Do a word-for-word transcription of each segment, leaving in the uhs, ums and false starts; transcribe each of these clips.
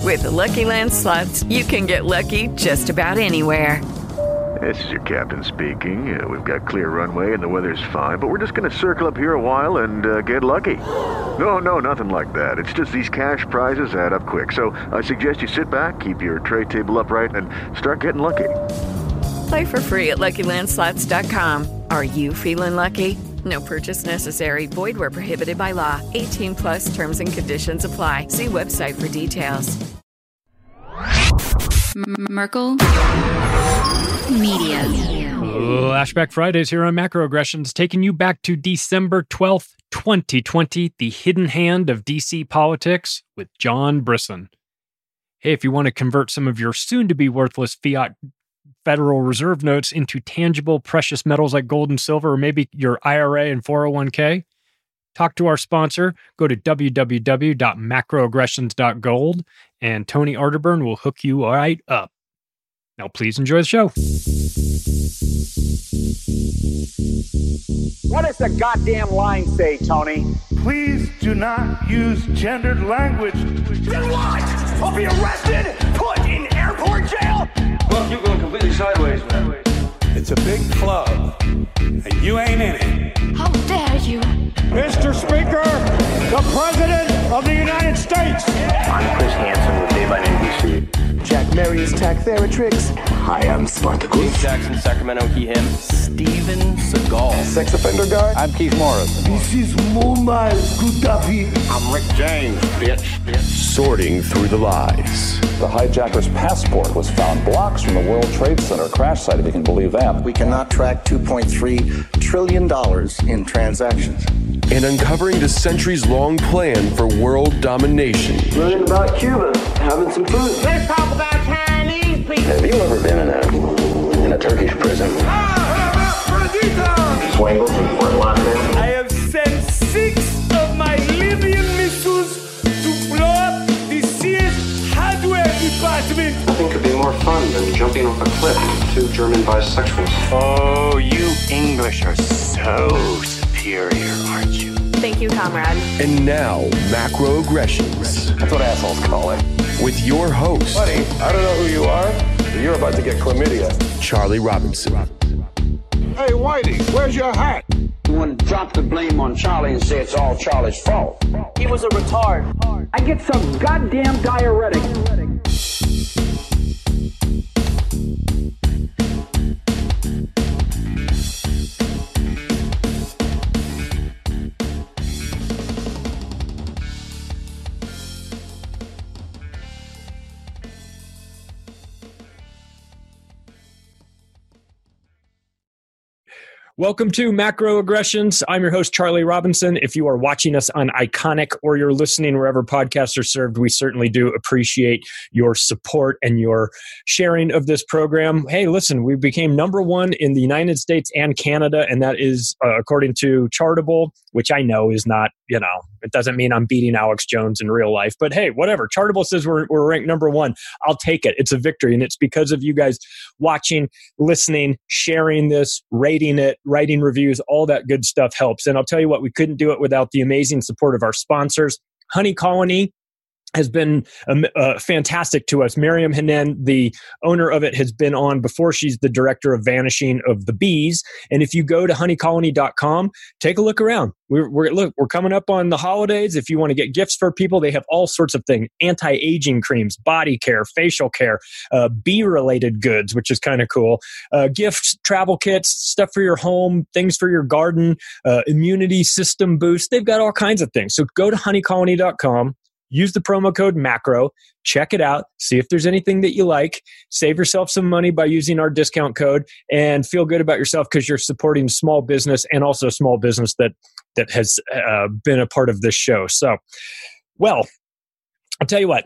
With the Lucky Land Slots, you can get lucky just about anywhere. This is your captain speaking. Uh, we've got clear runway and the weather's fine, but we're just going to circle up here a while and uh, get lucky. No, no, nothing like that. It's just these cash prizes add up quick. So I suggest you sit back, keep your tray table upright, and start getting lucky. Play for free at Lucky Land Slots dot com. Are you feeling lucky? No purchase necessary. Void where prohibited by law. eighteen plus terms and conditions apply. See website for details. Merkel Media. Flashback Fridays here on Macroaggressions, taking you back to December twelfth, twenty twenty, the hidden hand of D C politics with John Brisson. Hey, if you want to convert some of your soon-to-be worthless fiat Federal Reserve notes into tangible precious metals like gold and silver, or maybe your I R A and four oh one k, talk to our sponsor. Go to w w w dot macroaggressions dot gold, and Tony Arterburn will hook you right up. Now, please enjoy the show. What does the goddamn line say, Tony? Please do not use gendered language. Then what? I'll be arrested, put in airport jail? Look, you're going completely sideways, man. It's a big club, and you ain't in it. How dare you? Mister Speaker, the President of the United States. I'm Chris Hansen with Dave on N B C. Jack Marius Tack Theratrix. Hi, I'm Spartacus. Jackson, Sacramento, he, him. Steven Seagal. Sex offender guy. I'm Keith Morris. This is Muammar Gaddafi. I'm Rick James, bitch. Sorting through the lies. The hijacker's passport was found blocks from the World Trade Center crash site, if you can believe that. We cannot track two point three trillion dollars in transactions. And uncovering the centuries-long plan for world domination. Learning about Cuba, having some food. Let's talk about Chinese people. Have you ever been in a in a Turkish prison? Ah, how about Perdita? Swangles in Fort Lauderdale. I have sent six of my Libyan missiles to blow up the Sears hardware department. Nothing could be more fun than jumping off a cliff with two German bisexuals. Oh, you English are so superior, aren't you? Thank you, comrade. And now, Macroaggressions. That's what assholes call it. With your host, Buddy, I don't know who you are, but you're about to get chlamydia. Charlie Robinson. Hey, Whitey, where's your hat? You want to drop the blame on Charlie and say it's all Charlie's fault. He was a retard. I get some goddamn diuretic. Welcome to Macroaggressions. I'm your host, Charlie Robinson. If you are watching us on Iconic or you're listening wherever podcasts are served, we certainly do appreciate your support and your sharing of this program. Hey, listen, we became number one in the United States and Canada, and that is uh, according to Chartable, which I know is not, you know, it doesn't mean I'm beating Alex Jones in real life. But hey, whatever. Chartable says we're, we're ranked number one. I'll take it. It's a victory, and it's because of you guys watching, listening, sharing this, rating it, writing reviews, all that good stuff helps. And I'll tell you what, we couldn't do it without the amazing support of our sponsors. Honey Colony has been um, uh, fantastic to us. Miriam Hanen, the owner of it, has been on before. She's the director of Vanishing of the Bees. And if you go to honey colony dot com, take a look around. We're, we're look, we're coming up on the holidays. If you want to get gifts for people, they have all sorts of things: anti-aging creams, body care, facial care, uh, bee-related goods, which is kind of cool. Uh, gifts, travel kits, stuff for your home, things for your garden, uh, immunity system boost. They've got all kinds of things. So go to honey colony dot com. Use the promo code MACRO, check it out, see if there's anything that you like, save yourself some money by using our discount code, and feel good about yourself because you're supporting small business and also small business that that has uh, been a part of this show. So, well, I'll tell you what,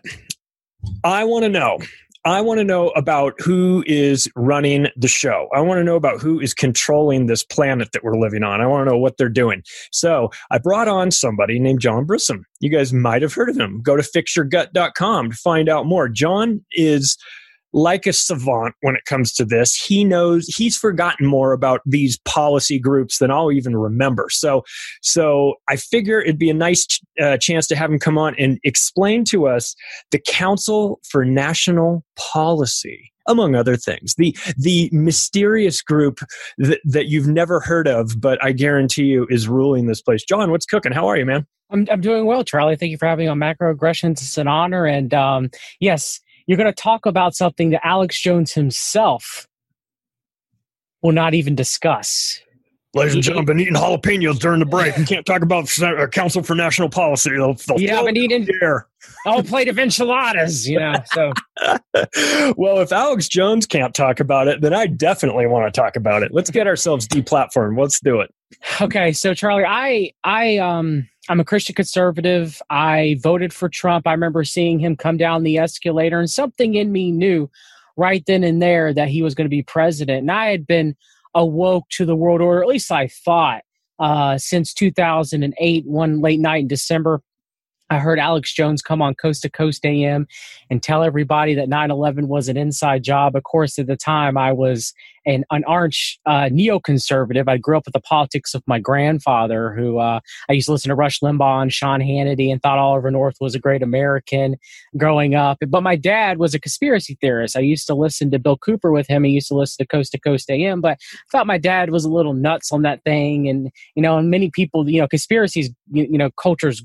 I want to know. I want to know about who is running the show. I want to know about who is controlling this planet that we're living on. I want to know what they're doing. So I brought on somebody named John Brisson. You guys might have heard of him. Go to fix your gut dot com to find out more. John is like a savant when it comes to this. He knows he's forgotten more about these policy groups than I'll even remember. So, so I figure it'd be a nice ch- uh, chance to have him come on and explain to us the Council for National Policy, among other things. The the mysterious group that, that you've never heard of, but I guarantee you is ruling this place. John, what's cooking? How are you, man? I'm I'm doing well, Charlie. Thank you for having me on Macroaggressions. It's an honor. And um, yes, you're going to talk about something that Alex Jones himself will not even discuss. Ladies and gentlemen, been eating jalapenos during the break. We can't talk about uh, Council for National Policy. They'll, they'll yeah, I've been eating a whole plate of enchiladas, you know. So, well, if Alex Jones can't talk about it, then I definitely want to talk about it. Let's get ourselves deplatformed. Let's do it. Okay, so Charlie, I I um I'm a Christian conservative. I voted for Trump. I remember seeing him come down the escalator, and something in me knew right then and there that he was going to be president. And I had been awoke to the world order, at least I thought, uh, since two thousand eight, one late night in December. I heard Alex Jones come on Coast to Coast A M and tell everybody that nine eleven was an inside job. Of course, at the time, I was an, an arch uh, neoconservative. I grew up with the politics of my grandfather, who uh, I used to listen to Rush Limbaugh and Sean Hannity and thought Oliver North was a great American growing up. But my dad was a conspiracy theorist. I used to listen to Bill Cooper with him. He used to listen to Coast to Coast A M, but I thought my dad was a little nuts on that thing. And, you know, and many people, you know, conspiracies, you, you know, cultures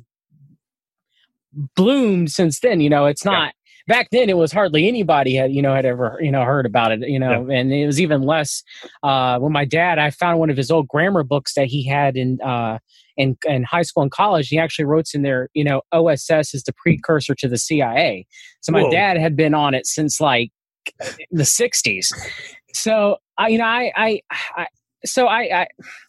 bloomed since then. You know, it's not yeah. back then. It was hardly anybody had you know had ever you know heard about it. You know, yeah. and it was even less uh, when my dad. I found one of his old grammar books that he had in uh, in in high school and college. He actually wrote in there. You know, O S S is the precursor to the C I A. So my Whoa. dad had been on it since like the sixties. So I, you know, I, I, I so I, I,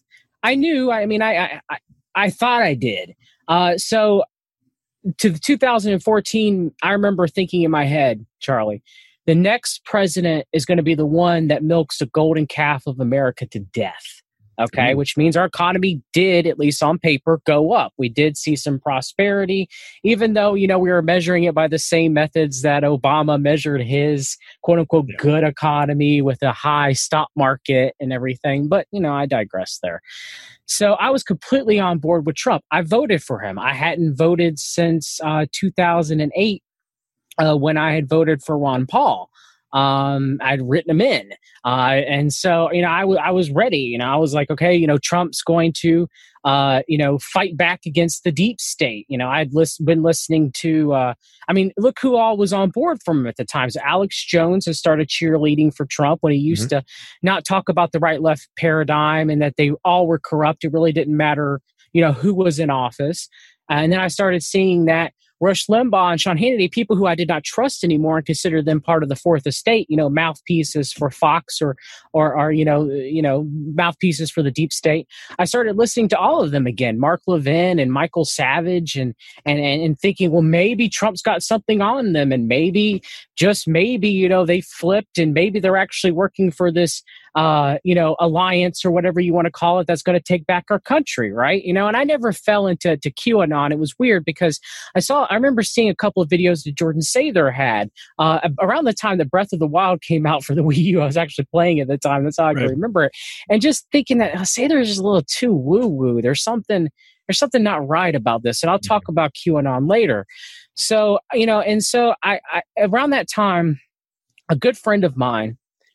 I knew. I mean, I, I, I thought I did. Uh, so. To the two thousand fourteen, I remember thinking in my head, Charlie, the next president is going to be the one that milks the golden calf of America to death. Okay, mm. Which means our economy did, at least on paper, go up. We did see some prosperity, even though, you know, we were measuring it by the same methods that Obama measured his quote unquote yeah. good economy with a high stock market and everything. But, you know, I digress there. So I was completely on board with Trump. I voted for him. I hadn't voted since uh, two thousand eight uh, when I had voted for Ron Paul. Um, I'd written him in. Uh, and so, you know, I, w- I was ready. You know, I was like, okay, you know, Trump's going to, uh, you know, fight back against the deep state. You know, I'd lis- been listening to, uh, I mean, look who all was on board from him at the time. So Alex Jones has started cheerleading for Trump when he used mm-hmm. to not talk about the right-left paradigm and that they all were corrupt. It really didn't matter, you know, who was in office. Uh, and then I started seeing that Rush Limbaugh and Sean Hannity, people who I did not trust anymore and consider them part of the fourth estate, you know, mouthpieces for Fox or, or, or, you know, you know, mouthpieces for the deep state. I started listening to all of them again, Mark Levin and Michael Savage, and, and, and, and thinking, well, maybe Trump's got something on them, and maybe, just maybe, you know, they flipped, and maybe they're actually working for this, uh, you know, alliance or whatever you want to call it, that's going to take back our country, right? You know, and I never fell into to QAnon. It was weird because I saw, I remember seeing a couple of videos that Jordan Sather had uh, around the time that Breath of the Wild came out for the Wii U. I was actually playing it at the time. That's how I can right. remember it. And just thinking that oh, Sather is just a little too woo-woo. There's something, there's something not right about this. And I'll talk about QAnon later. So, you know, and so I, I around that time, a good friend of mine,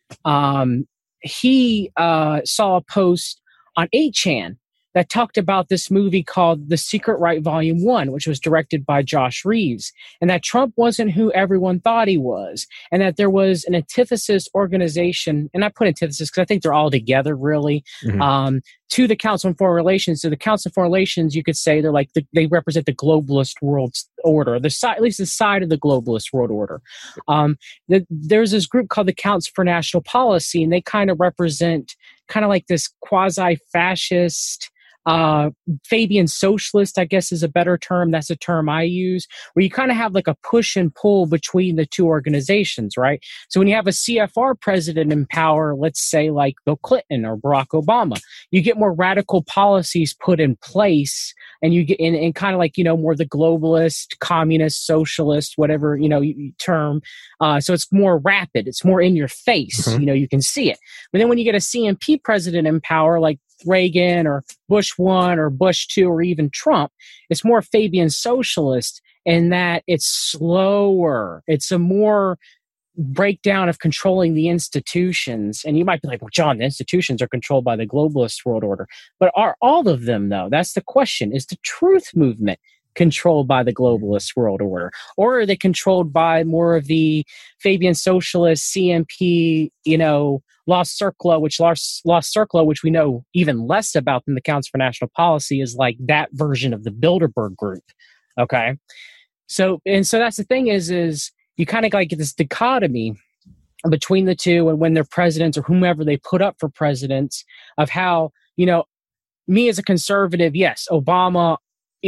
um, he uh, saw a post on eight chan that talked about this movie called The Secret Right Volume one, which was directed by Josh Reeves, and that Trump wasn't who everyone thought he was, and that there was an antithesis organization, and I put antithesis because I think they're all together, really, mm-hmm. um, to the Council on Foreign Relations. So the Council on Foreign Relations, you could say they're like, the, they represent the globalist world order, the side, at least the side of the globalist world order. Um, the, there's this group called the Council for National Policy, and they kind of represent kind of like this quasi-fascist, uh, Fabian socialist, I guess is a better term. That's a term I use, where you kind of have like a push and pull between the two organizations, right? So when you have a C F R president in power, let's say like Bill Clinton or Barack Obama, you get more radical policies put in place, and you get in, in kind of like, you know, more the globalist, communist, socialist, whatever, you know, term. Uh, so it's more rapid. It's more in your face. Mm-hmm. You know, you can see it. But then when you get a C N P president in power, like Reagan or Bush one or Bush two or even Trump, it's more Fabian socialist in that it's slower. It's a more breakdown of controlling the institutions. And you might be like, well, John, the institutions are controlled by the globalist world order. But are all of them, though? That's the question. Is the truth movement controlled by the globalist world order? Or are they controlled by more of the Fabian socialist, C N P, you know, Lost Circle, which Lost, Lost Circle, which we know even less about than the Council for National Policy, is like that version of the Bilderberg group. Okay. So, and so that's the thing is, is you kind of like get this dichotomy between the two, and when they're presidents or whomever they put up for presidents, of how, you know, me as a conservative, yes, Obama,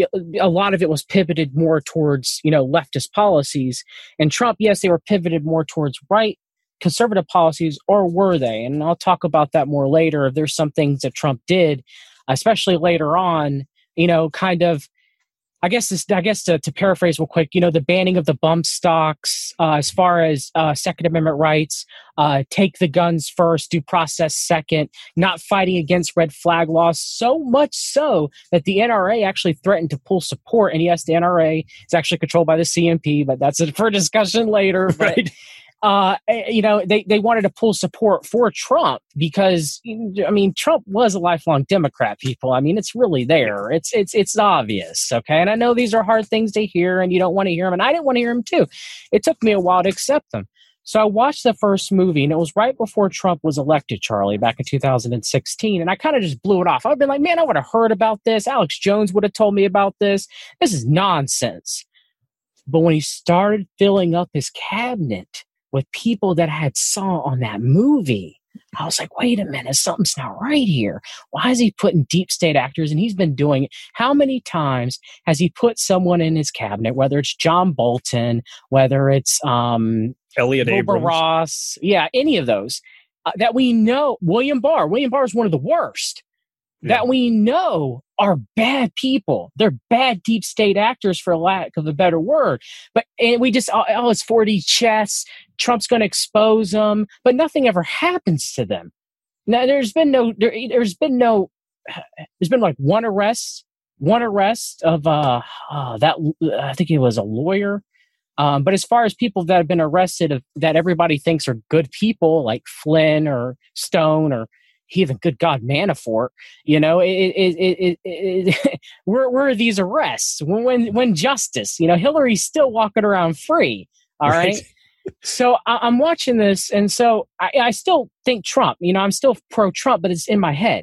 a lot of it was pivoted more towards, you know, leftist policies, and Trump, yes, they were pivoted more towards right conservative policies, or were they? And I'll talk about that more later. If there's some things that Trump did, especially later on, you know, kind of, I guess this, I guess to, to paraphrase real quick, you know, the banning of the bump stocks, uh, as far as uh, Second Amendment rights, uh, take the guns first, due process second, not fighting against red flag laws, so much so that the N R A actually threatened to pull support. And yes, the N R A is actually controlled by the C N P, but that's for discussion later. But, right. Uh, you know, they, they wanted to pull support for Trump because, I mean, Trump was a lifelong Democrat, people. I mean, it's really there. It's, it's, it's obvious. Okay. And I know these are hard things to hear and you don't want to hear them. And I didn't want to hear them too. It took me a while to accept them. So I watched the first movie, and it was right before Trump was elected, Charlie, back in two thousand sixteen. And I kind of just blew it off. I've been like, man, I would have heard about this. Alex Jones would have told me about this. This is nonsense. But when he started filling up his cabinet with people that I had saw on that movie, I was like, wait a minute, something's not right here. Why is he putting deep state actors? And he's been doing it. How many times has he put someone in his cabinet, whether it's John Bolton, whether it's um, Elliot Wilbur Abrams. Ross, yeah, any of those, uh, that we know, William Barr, William Barr is one of the worst, yeah. that we know are bad people. They're bad deep state actors, for lack of a better word. But and we just, oh, oh it's four D chess. Trump's going to expose them, but nothing ever happens to them. Now, there's been no, there, there's been no, there's been like one arrest, one arrest of uh, uh that I think it was a lawyer. Um, but as far as people that have been arrested of, that everybody thinks are good people, like Flynn or Stone or even, good God, Manafort, you know, it, it, it, it, it, where, where are these arrests? When, when, when justice, you know, Hillary's still walking around free. All right. right? So I, I'm watching this. And so I, I still think Trump, you know, I'm still pro Trump, but it's in my head.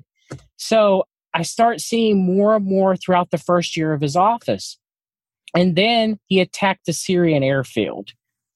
So I start seeing more and more throughout the first year of his office. And then he attacked the Syrian airfield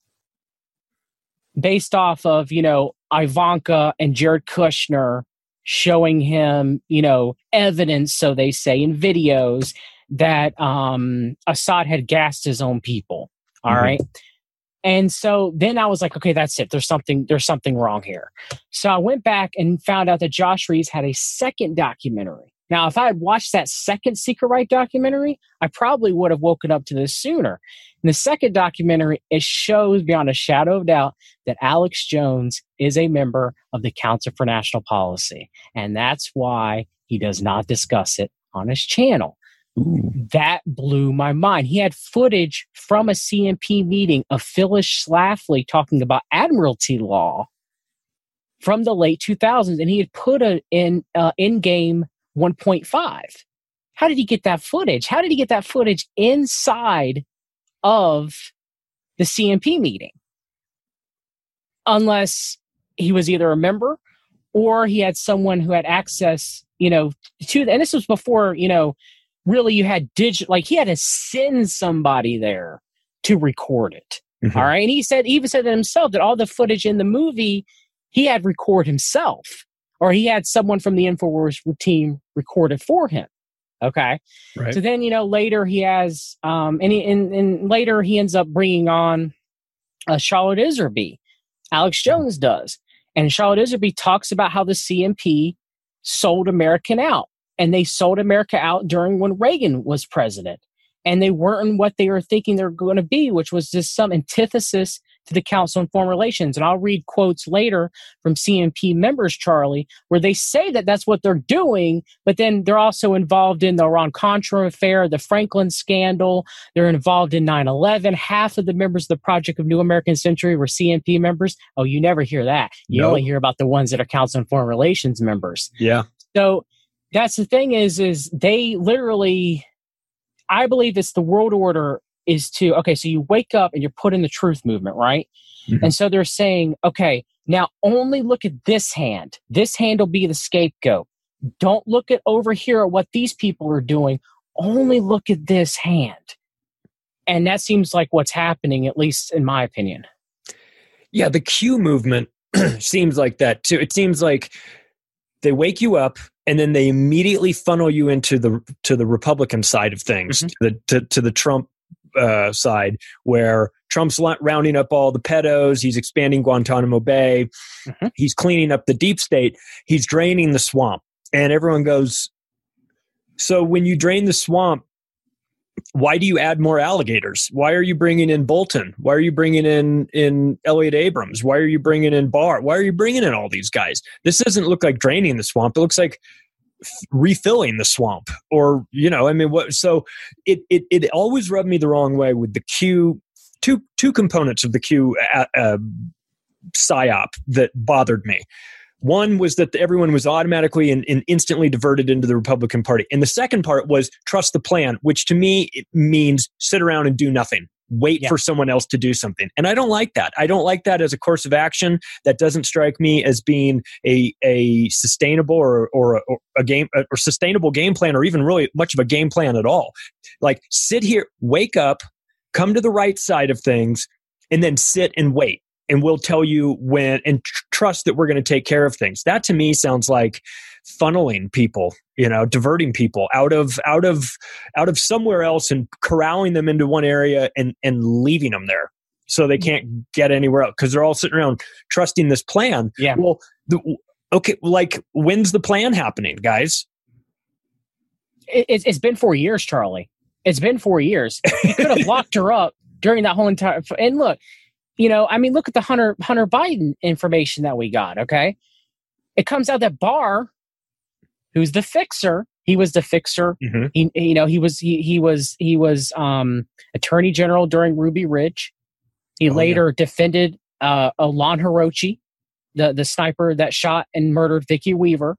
based off of, you know, Ivanka and Jared Kushner showing him, you know, evidence, so they say, in videos that um, Assad had gassed his own people. All mm-hmm. right. And so then I was like, okay, that's it. There's something, there's something wrong here. So I went back and found out that Josh Reeves had a second documentary. Now, if I had watched that second Secret Right documentary, I probably would have woken up to this sooner. In the second documentary, it shows beyond a shadow of doubt that Alex Jones is a member of the Council for National Policy. And that's why he does not discuss it on his channel. Ooh. That blew my mind. He had footage from a C N P meeting of Phyllis Schlafly talking about admiralty law from the late two thousands, and he had put it in uh, in-game one point five. How did he get that footage? How did he get that footage inside of the C N P meeting? Unless he was either a member or he had someone who had access, you know, to, and this was before, you know, really you had digital, like he had to send somebody there to record it. Mm-hmm. All right. And he said, he even said that himself, that all the footage in the movie, he had record himself, or he had someone from the InfoWars team record it for him. Okay. Right. So then, you know, later he has, um, and, he, and, and later he ends up bringing on uh, Charlotte Iserby. Alex Jones does. And Charlotte Iserby talks about how the C M P sold American out. And they sold America out during when Reagan was president. And they weren't what they were thinking they were going to be, which was just some antithesis to the Council on Foreign Relations. And I'll read quotes later from C M P members, Charlie, where they say that that's what they're doing, but then they're also involved in the Iran-Contra affair, the Franklin scandal. They're involved in nine eleven. Half of the members of the Project of New American Century were C M P members. Oh, you never hear that. You No. only hear about the ones that are Council on Foreign Relations members. Yeah. So that's the thing is, is they literally... I believe it's the world order is to, okay, so you wake up and you're put in the truth movement, right? Mm-hmm. And so they're saying, okay, now only look at this hand. This hand will be the scapegoat. Don't look at over here at what these people are doing. Only look at this hand. And that seems like what's happening, at least in my opinion. Yeah, the Q movement seems like that too. It seems like they wake you up and then they immediately funnel you into the to the Republican side of things, mm-hmm. to, the, to, to the Trump uh, side, where Trump's rounding up all the pedos, he's expanding Guantanamo Bay, mm-hmm. he's cleaning up the deep state, he's draining the swamp. And everyone goes, so when you drain the swamp, why do you add more alligators? Why are you bringing in Bolton? Why are you bringing in, in Elliot Abrams? Why are you bringing in Barr? Why are you bringing in all these guys? This doesn't look like draining the swamp. It looks like f- refilling the swamp. Or, you know, I mean, what? So it, it it always rubbed me the wrong way with the Q, two two components of the Q uh, uh, psyop that bothered me. One was that everyone was automatically and, and instantly diverted into the Republican Party. And the second part was trust the plan, which to me it means sit around and do nothing. Wait yeah. for someone else to do something. And I don't like that. I don't like that as a course of action. That doesn't strike me as being a a sustainable or or a, or a game or sustainable game plan, or even really much of a game plan at all. Like sit here, wake up, come to the right side of things, and then sit and wait. And we'll tell you when, and tr- trust that we're going to take care of things. That to me sounds like funneling people, you know, diverting people out of out of out of somewhere else and corralling them into one area and and leaving them there so they can't get anywhere else because they're all sitting around trusting this plan. Yeah. Well, the, okay, like when's the plan happening, guys? It, it's been four years, Charlie. It's been four years. You could have locked her up during that whole entire. And look. You know, I mean, look at the Hunter Hunter Biden information that we got, okay? It comes out that Barr, who's the fixer, he was the fixer. Mm-hmm. He, you know, he was he he was he was um, Attorney General during Ruby Ridge. He oh, later yeah. defended uh, Alon Hirochi, the the sniper that shot and murdered Vicky Weaver.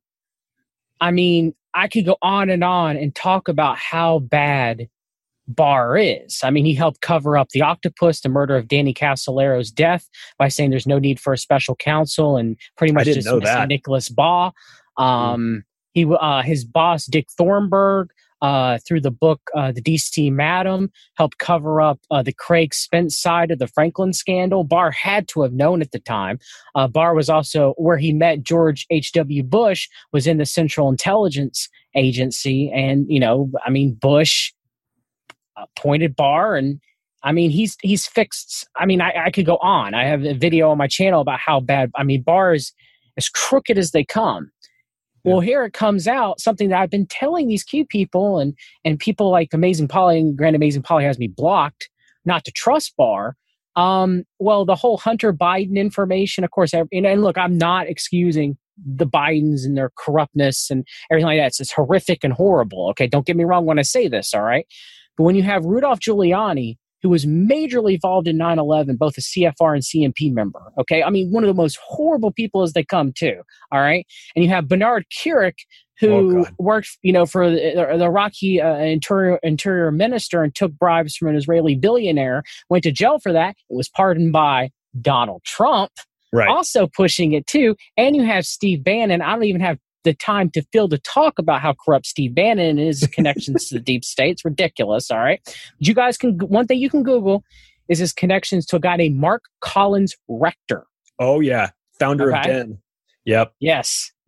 I mean, I could go on and on and talk about how bad Barr is. I mean, he helped cover up the octopus, the murder of Danny Castellero's death by saying there's no need for a special counsel and pretty much dismissing Nicholas Baugh. Um, mm. He, uh, his boss, Dick Thornburg, uh, through the book uh, The D C Madam, helped cover up uh, the Craig Spence side of the Franklin scandal. Barr had to have known at the time. Uh, Barr was also where he met George H W. Bush, was in the Central Intelligence Agency. And, you know, I mean, Bush appointed Barr, and I mean he's he's fixed. I mean I, I could go on. I have a video on my channel about how bad. I mean Barr is as crooked as they come. Yeah. Well, here it comes out something that I've been telling these Q people and and people like Amazing Polly and Grand Amazing Polly has me blocked not to trust Barr. Um, well, the whole Hunter Biden information, of course, and, and look, I'm not excusing the Bidens and their corruptness and everything like that. It's, it's horrific and horrible. Okay, don't get me wrong when I say this. All right. But when you have Rudolph Giuliani, who was majorly involved in nine eleven, both a C F R and C M P member, okay? I mean, one of the most horrible people as they come, too, all right? And you have Bernard Kerik, who oh, worked, you know, for the, the Iraqi uh, interior, interior minister and took bribes from an Israeli billionaire, went to jail for that, and was pardoned by Donald Trump, right. also pushing it, too. And you have Steve Bannon. I don't even have the time to fill to talk about how corrupt Steve Bannon is, connections to the deep state. It's ridiculous, all right? But you guys can, one thing you can Google is his connections to a guy named Mark Collins Rector. Oh, yeah. Founder okay? of D E N. Yep. Yes.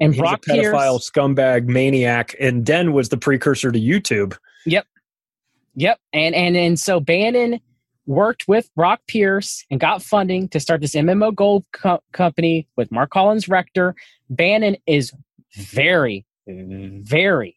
And He's Brock a pedophile Pierce, scumbag maniac, and then was the precursor to YouTube. Yep. Yep. And and and so Bannon worked with Brock Pierce and got funding to start this M M O Gold co- company with Mark Collins Rector. Bannon is very, very,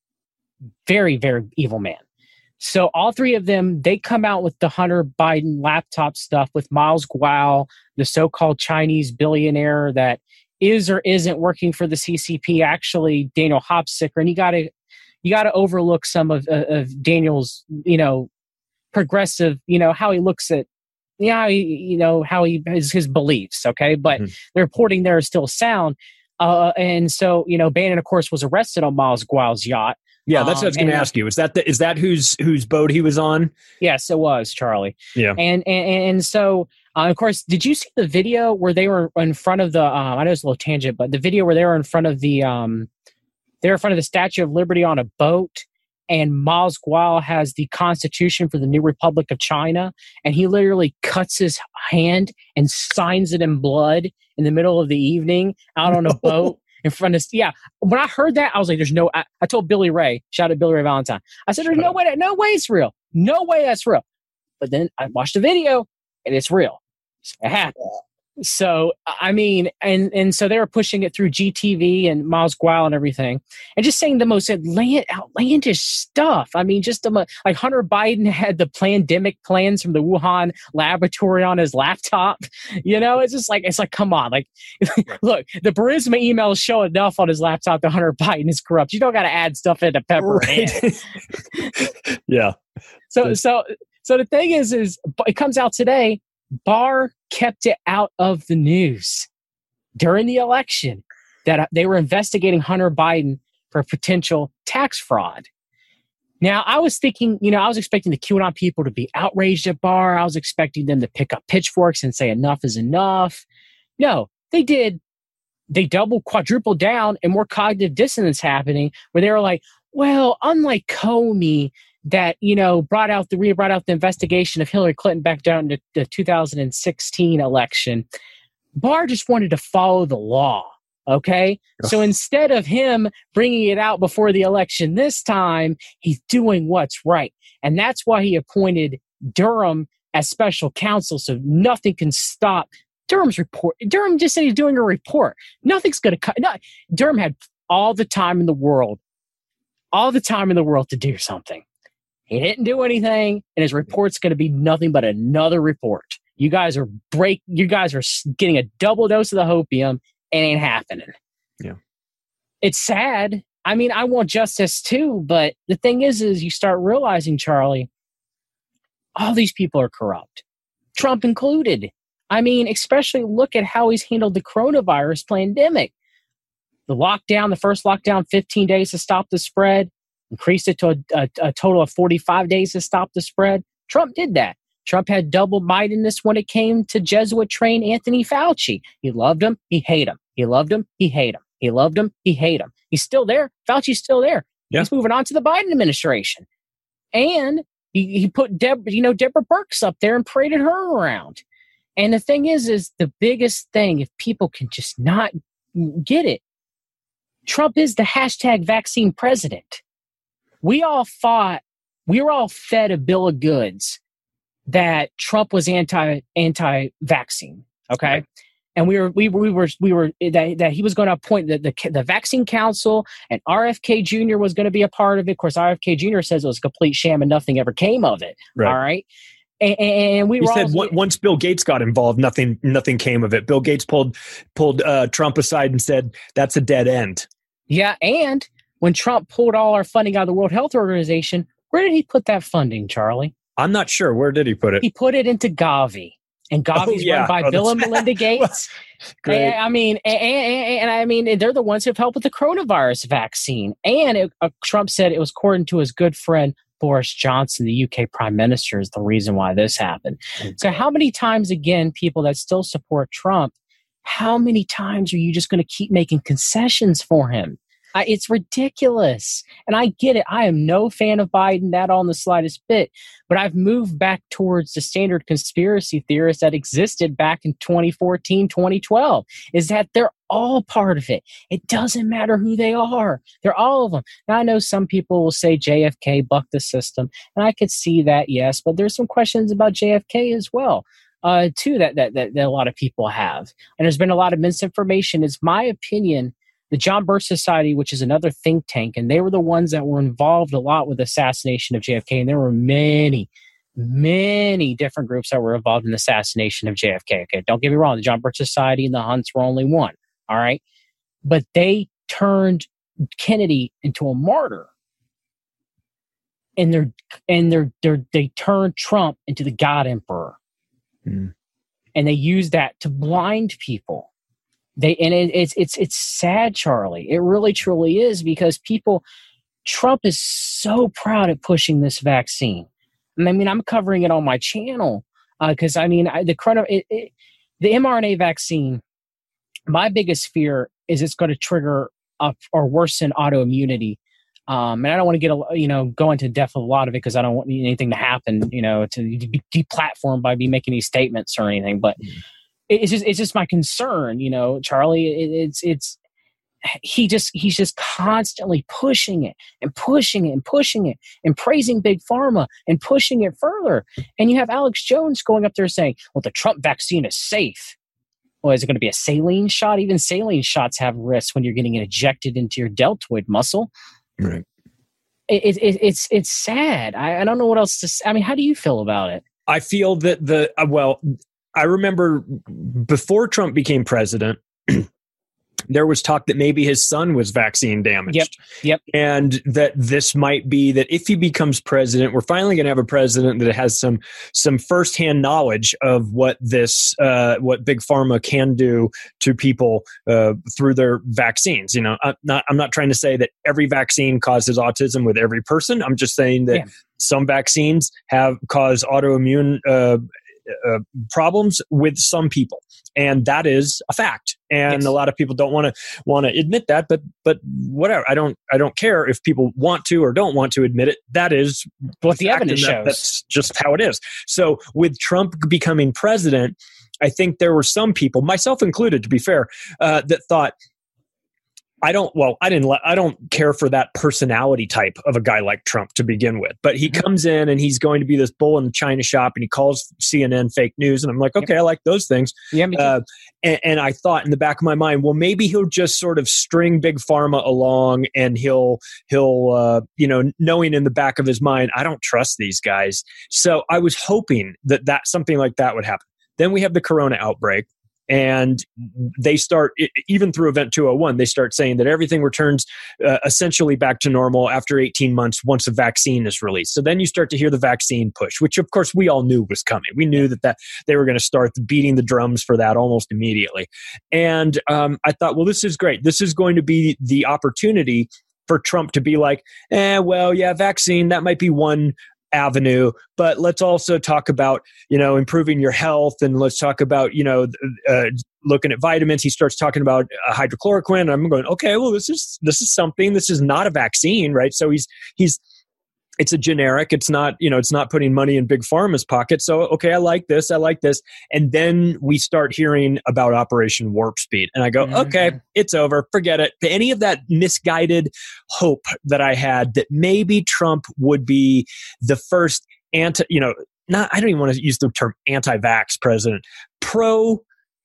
very, very evil man. So all three of them, they come out with the Hunter Biden laptop stuff with Miles Guo, the so-called Chinese billionaire that is or isn't working for the C C P. Actually, Daniel Hopsicker, and you got to you got to overlook some of, uh, of Daniel's, you know, progressive, you know, how he looks at, yeah, you, know, you know, how he his his beliefs. Okay, but mm-hmm. the reporting there is still sound, uh, and so you know, Bannon, of course, was arrested on Miles Guo's yacht. Yeah, that's what I was going to ask you. Is that the, is that whose whose boat he was on? Yes, it was, Charlie. Yeah, and and and so uh, of course, did you see the video where they were in front of the? Um, I know it's a little tangent, but the video where they were in front of the um, they were in front of the Statue of Liberty on a boat, and Miles Guo has the Constitution for the New Republic of China, and he literally cuts his hand and signs it in blood in the middle of the evening out on a boat. In front of, yeah. When I heard that, I was like, "There's no." I, I told Billy Ray, shout out Billy Ray Valentine. I said, "There's no way, that, no way it's real. No way that's real." But then I watched the video, and it's real. It happened. So I mean, and and so they were pushing it through G T V and Miles Guo and everything, and just saying the most outland, outlandish stuff. I mean, just the, like Hunter Biden had the pandemic plans from the Wuhan laboratory on his laptop. You know, it's just like it's like, come on, like, look, the Burisma emails show enough on his laptop that Hunter Biden is corrupt. You don't got to add stuff into Pepper. Right. Yeah. So so so the thing is, is it comes out today. Barr kept it out of the news during the election that they were investigating Hunter Biden for potential tax fraud. Now, I was thinking, you know, I was expecting the QAnon people to be outraged at Barr. I was expecting them to pick up pitchforks and say enough is enough. No, they did. They double, quadruple down, and more cognitive dissonance happening where they were like, well, unlike Comey, that, you know, brought out the re brought out the investigation of Hillary Clinton back down to the two thousand sixteen election. Barr just wanted to follow the law. Okay. Ugh. So instead of him bringing it out before the election this time, he's doing what's right. And that's why he appointed Durham as special counsel. So nothing can stop Durham's report. Durham just said he's doing a report. Nothing's going to cut. No, Durham had all the time in the world, all the time in the world to do something. He didn't do anything, and his report's going to be nothing but another report. You guys are break. You guys are getting a double dose of the hopium. It ain't happening. Yeah, it's sad. I mean, I want justice too, but the thing is, is you start realizing, Charlie, all these people are corrupt, Trump included. I mean, especially look at how he's handled the coronavirus pandemic. The lockdown, the first lockdown, fifteen days to stop the spread. Increased it to a, a, a total of forty-five days to stop the spread. Trump did that. Trump had double-mindedness when it came to Jesuit-trained Anthony Fauci. He loved him. He hated him. He loved him. He hated him. He loved him. He hated him. He's still there. Fauci's still there. Yeah. He's moving on to the Biden administration. And he, he put Deb, you know, Deborah Birx up there and paraded her around. And the thing is, is the biggest thing, if people can just not get it, Trump is the hashtag vaccine president. We all thought, we were all fed a bill of goods that Trump was anti anti vaccine, okay, right. And we were we we were we were that, that he was going to appoint the, the the vaccine council, and R F K Junior was going to be a part of it. Of course, R F K Junior says it was a complete sham and nothing ever came of it. Right. All right, and, and we he were said also, once Bill Gates got involved, nothing nothing came of it. Bill Gates pulled pulled uh, Trump aside and said that's a dead end. Yeah, and when Trump pulled all our funding out of the World Health Organization, where did he put that funding, Charlie? I'm not sure. Where did he put it? He put it into Gavi. And Gavi's oh, yeah. run by oh, Bill and Melinda Gates. Great. I mean, and, and, and I mean, they're the ones who've helped with the coronavirus vaccine. And it, uh, Trump said it was according to his good friend, Boris Johnson, the U K Prime Minister, is the reason why this happened. Okay. So how many times, again, people that still support Trump, how many times are you just going to keep making concessions for him? I, it's ridiculous. And I get it. I am no fan of Biden, not on the slightest bit. But I've moved back towards the standard conspiracy theorists that existed back in twenty fourteen, twenty twelve, is that they're all part of it. It doesn't matter who they are. They're all of them. Now, I know some people will say J F K bucked the system, and I could see that, yes, but there's some questions about J F K as well, uh, too, that, that, that, that a lot of people have. And there's been a lot of misinformation. It's my opinion, the John Birch Society, which is another think tank, and they were the ones that were involved a lot with the assassination of J F K, and there were many, many different groups that were involved in the assassination of J F K. Okay, don't get me wrong, the John Birch Society and the Hunts were only one. All right. But they turned Kennedy into a martyr. And they're and they're they're they turned Trump into the God Emperor. Mm. And they used that to blind people. They and it, it's it's it's sad, Charlie. It really truly is, because people Trump is so proud at pushing this vaccine. And I mean, I'm covering it on my channel because uh, I mean I, the chrono it, it, the mRNA vaccine. My biggest fear is it's going to trigger up or worsen autoimmunity. Um, and I don't want to get, a, you know, go into depth of a lot of it because I don't want anything to happen, you know, to be deplatformed by me making these statements or anything. But mm. it's just, it's just my concern, you know, Charlie. It, it's, it's, he just, he's just constantly pushing it and pushing it and pushing it and praising Big Pharma and pushing it further. And you have Alex Jones going up there saying, well, the Trump vaccine is safe. Well, is it going to be a saline shot? Even saline shots have risks when you're getting it ejected into your deltoid muscle. Right. It, it, it's it's sad. I, I don't know what else to say. I mean, how do you feel about it? I feel that the, uh, well, I remember before Trump became president, there was talk that maybe his son was vaccine damaged. Yep. Yep. And that this might be that if he becomes president, we're finally going to have a president that has some some firsthand knowledge of what this uh, what Big Pharma can do to people uh, through their vaccines. You know, I'm not I'm not trying to say that every vaccine causes autism with every person. I'm just saying that yeah. some vaccines have caused autoimmune uh, uh, problems with some people. And that is a fact. And yes. a lot of people don't want to want to admit that, but but whatever. I don't I don't care if people want to or don't want to admit it. That is what the evidence that, shows. That's just how it is. So with Trump becoming president, I think there were some people, myself included, to be fair, uh, that thought, I don't, well, I didn't, I don't care for that personality type of a guy like Trump to begin with, but he comes in and he's going to be this bull in the china shop and he calls C N N fake news. And I'm like, okay, yep. I like those things. Yeah, me too. Uh, and, and I thought in the back of my mind, well, maybe he'll just sort of string Big Pharma along and he'll, he'll, uh, you know, knowing in the back of his mind, I don't trust these guys. So I was hoping that that something like that would happen. Then we have the Corona outbreak. And they start, even through Event two oh one, they start saying that everything returns uh, essentially back to normal after eighteen months once a vaccine is released. So then you start to hear the vaccine push, which of course we all knew was coming. We knew that, that they were going to start beating the drums for that almost immediately. And um, I thought, well, this is great. This is going to be the opportunity for Trump to be like, eh, well, yeah, vaccine, that might be one avenue, but let's also talk about, you know, improving your health, and let's talk about, you know, uh, looking at vitamins. He starts talking about uh, hydrochloroquine, and I'm going, okay, well, this is this is something. This is not a vaccine, right? So he's he's it's a generic. It's not, you know, it's not putting money in Big Pharma's pocket. So, okay, I like this. I like this. And then we start hearing about Operation Warp Speed. And I go, mm-hmm. okay, it's over. Forget it. Any of that misguided hope that I had that maybe Trump would be the first anti, you know, not, I don't even want to use the term anti-vax president, pro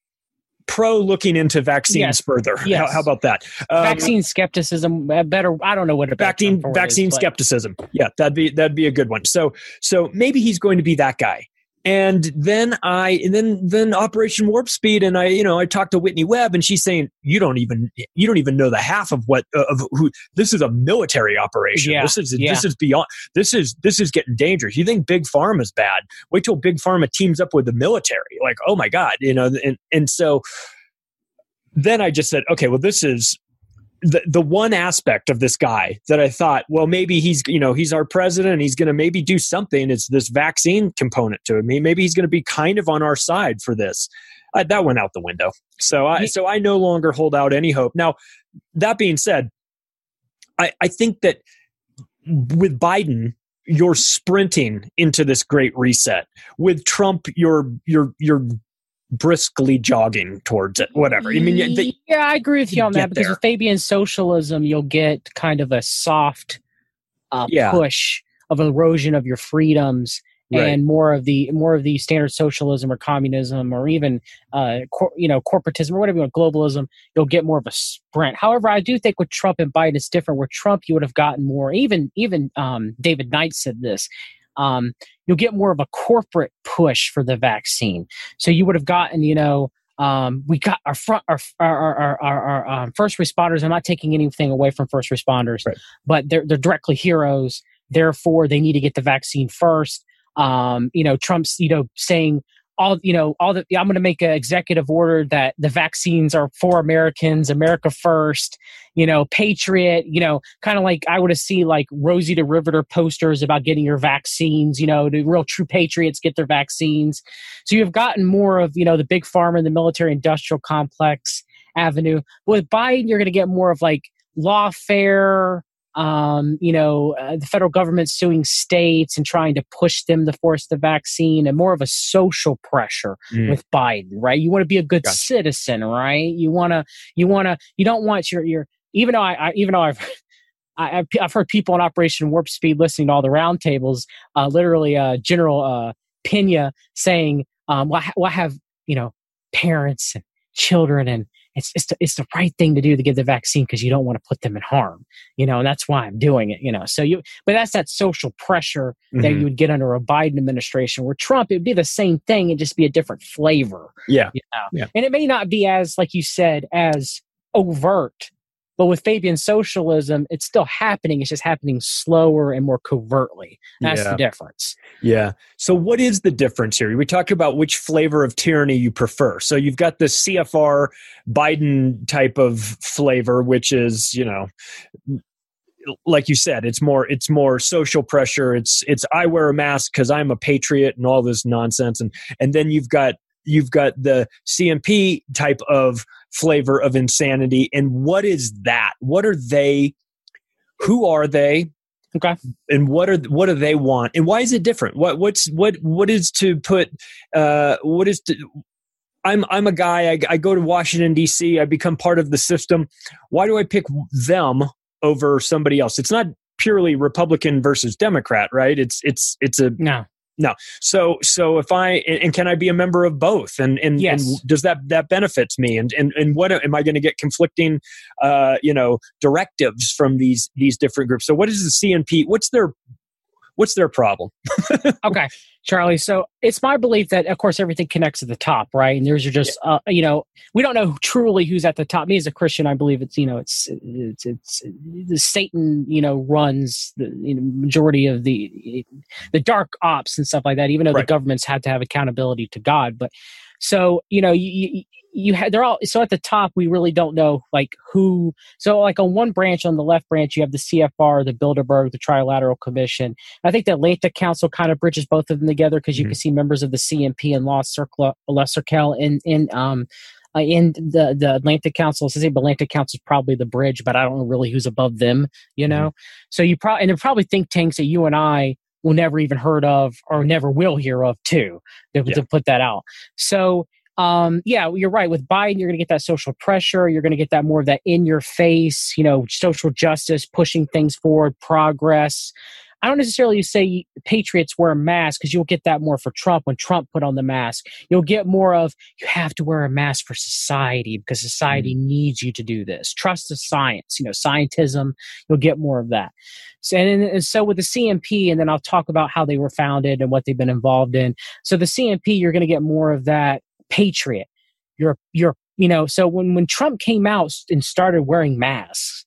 Pro looking into vaccines yes. further. Yes. How, how about that? Um, vaccine skepticism, better. I don't know what a vaccine vaccine is, skepticism. Yeah, that'd be that'd be a good one. So so maybe he's going to be that guy. And then I and then then Operation Warp Speed, and I you know I talked to Whitney Webb, and she's saying you don't even you don't even know the half of what uh, of who this is a military operation. Yeah. This is yeah. this is beyond this is this is getting dangerous. You think Big Pharma is bad? Wait till Big Pharma teams up with the military. Like, oh my God, you know. And and so then I just said, okay, well, this is the the one aspect of this guy that I thought, well, maybe he's, you know, he's our president and he's going to maybe do something. It's this vaccine component to it. Maybe he's going to be kind of on our side for this. Uh, that went out the window. So I, so I no longer hold out any hope. Now, that being said, I, I think that with Biden, you're sprinting into this great reset. With Trump, you're, you're, you're, briskly jogging towards it, whatever. I mean, they, yeah, I agree with you on that because there. with Fabian socialism, you'll get kind of a soft uh, yeah. push of erosion of your freedoms. Right. And more of the more of the standard socialism or communism or even uh, cor- you know corporatism or whatever you want, globalism, you'll get more of a sprint. However, I do think with Trump and Biden it's different. Where Trump, you would have gotten more. Even even um, David Knight said this. Um, you'll get more of a corporate push for the vaccine. So you would have gotten, you know, um, we got our front our our our, our, our um, first responders. I'm not taking anything away from first responders, right. but they're they're directly heroes. Therefore, they need to get the vaccine first. Um, you know, Trump's, you know, saying all, you know, all the, I'm going to make an executive order that the vaccines are for Americans, America first, you know, patriot, you know, kind of like I would have seen like Rosie the Riveter posters about getting your vaccines, you know, the real true patriots get their vaccines. So you've gotten more of, you know, the big pharma and the military industrial complex avenue. But with Biden, you're going to get more of like lawfare. Um, you know, uh, the federal government suing states and trying to push them to force the vaccine and more of a social pressure mm. with Biden, right? You want to be a good gotcha. citizen, right? You want to, you want to, you don't want your, your, even though I, I even though I've, I, I've heard people in Operation Warp Speed listening to all the roundtables, uh, literally, uh, General, uh, Pena saying, um, well, I, well, I have, you know, parents and children and, It's it's the, it's the right thing to do to give the vaccine because you don't want to put them in harm, you know, and that's why I'm doing it, you know. So you, but that's that social pressure mm-hmm. that you would get under a Biden administration. Where Trump, it'd be the same thing, it'd just be a different flavor. Yeah, you know? yeah. And it may not be as, like you said, as overt. But with Fabian socialism, it's still happening. It's just happening slower and more covertly. That's yeah. the difference. Yeah. So what is the difference here? We talked about which flavor of tyranny you prefer. So you've got the C F R Biden type of flavor, which is, you know, like you said, it's more it's more social pressure. It's it's I wear a mask because I'm a patriot and all this nonsense. And and then you've got You've got the C M P type of flavor of insanity. And what is that? What are they? Who are they? Okay. And what are what do they want? And why is it different? What what's what what is to put? Uh, what is to? I'm I'm a guy. I, I go to Washington D C. I become part of the system. Why do I pick them over somebody else? It's not purely Republican versus Democrat, right? It's it's it's a no. No. So, so if I, and can I be a member of both? And, and, yes. and does that, that benefits me? And, and, and what am I going to get conflicting, uh, you know, directives from these, these different groups? So what is the C N P? What's their, what's their problem? Okay, Charlie. So it's my belief that, of course, everything connects at the top, right? And there's just, yeah. uh, you know, we don't know truly who's at the top. Me as a Christian, I believe it's, you know, it's, it's, it's, the Satan, you know, runs the you know, majority of the, the dark ops and stuff like that, even though right. the governments had to have accountability to God. But so, you know, you, you, you had, they're all, so at the top, we really don't know like who, so like on one branch, on the left branch, you have the C F R, the Bilderberg, the Trilateral Commission. I think the Atlantic Council kind of bridges both of them together because you mm-hmm. can see members of the C N P and Law Circle, Circle in, in, um, uh, in the, the Atlantic Council. So the Atlantic Council is probably the bridge, but I don't know really who's above them, you know? Mm-hmm. So you probably, and they're probably think tanks that you and I will never even heard of or never will hear of too, to, yeah. to put that out. So, Um, yeah, you're right. With Biden, you're going to get that social pressure. You're going to get that more of that in your face, you know, social justice, pushing things forward, progress. I don't necessarily say patriots wear a mask because you'll get that more for Trump when Trump put on the mask. You'll get more of you have to wear a mask for society because society mm. needs you to do this. Trust the science, you know, scientism. You'll get more of that. So, and, and so with the C N P, and then I'll talk about how they were founded and what they've been involved in. So the C N P, you're going to get more of that patriot. You're, you're, you know, so when, when Trump came out and started wearing masks,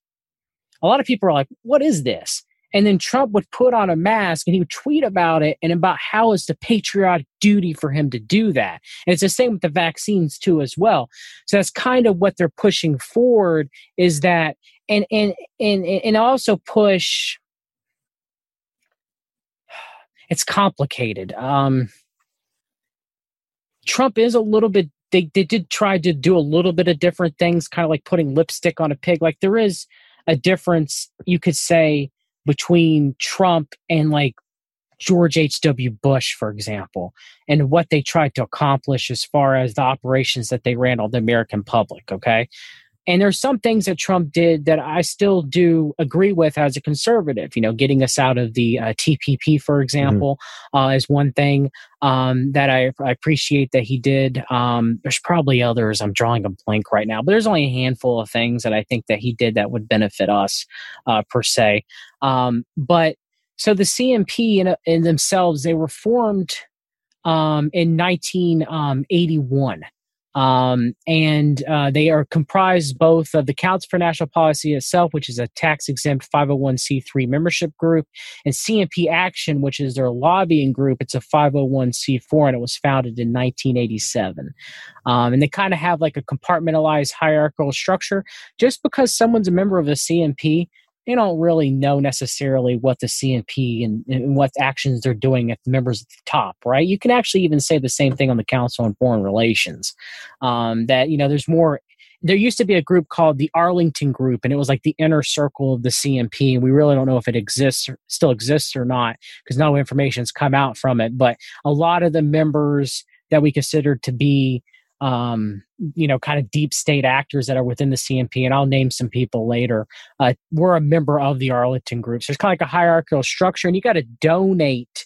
a lot of people are like, what is this? And then Trump would put on a mask and he would tweet about it and about how it's the patriotic duty for him to do that. And it's the same with the vaccines too as well. So that's kind of what they're pushing forward is that, and, and, and, and also push, it's complicated. Um, Trump is a little bit, they, they did try to do a little bit of different things, kind of like putting lipstick on a pig. Like there is a difference, you could say, between Trump and like George H W. Bush, for example, and what they tried to accomplish as far as the operations that they ran on the American public, okay? And there's some things that Trump did that I still do agree with as a conservative. You know, getting us out of the uh, T P P, for example, mm-hmm. uh, is one thing um, that I, I appreciate that he did. Um, there's probably others. I'm drawing a blank right now, but there's only a handful of things that I think that he did that would benefit us uh, per se. Um, but so the C M P in, in themselves, they were formed um, in nineteen eighty-one. Um, and uh, they are comprised both of the Council for National Policy itself, which is a tax-exempt five oh one c three membership group, and C M P Action, which is their lobbying group. It's a five oh one c four, and it was founded in nineteen eighty-seven. Um, and they kind of have like a compartmentalized hierarchical structure. Just because someone's a member of the C M P, they don't really know necessarily what the C M P and, and what actions they're doing at the members at the top, right? You can actually even say the same thing on the Council on Foreign Relations. Um, that, you know, there's more. There used to be a group called the Arlington Group, and it was like the inner circle of the C M P. And we really don't know if it exists, or still exists or not, because no information has come out from it. But a lot of the members that we consider to be Um, you know, kind of deep state actors that are within the C M P, and I'll name some people later, uh, we're a member of the Arlington Group. So it's kind of like a hierarchical structure, and you got to donate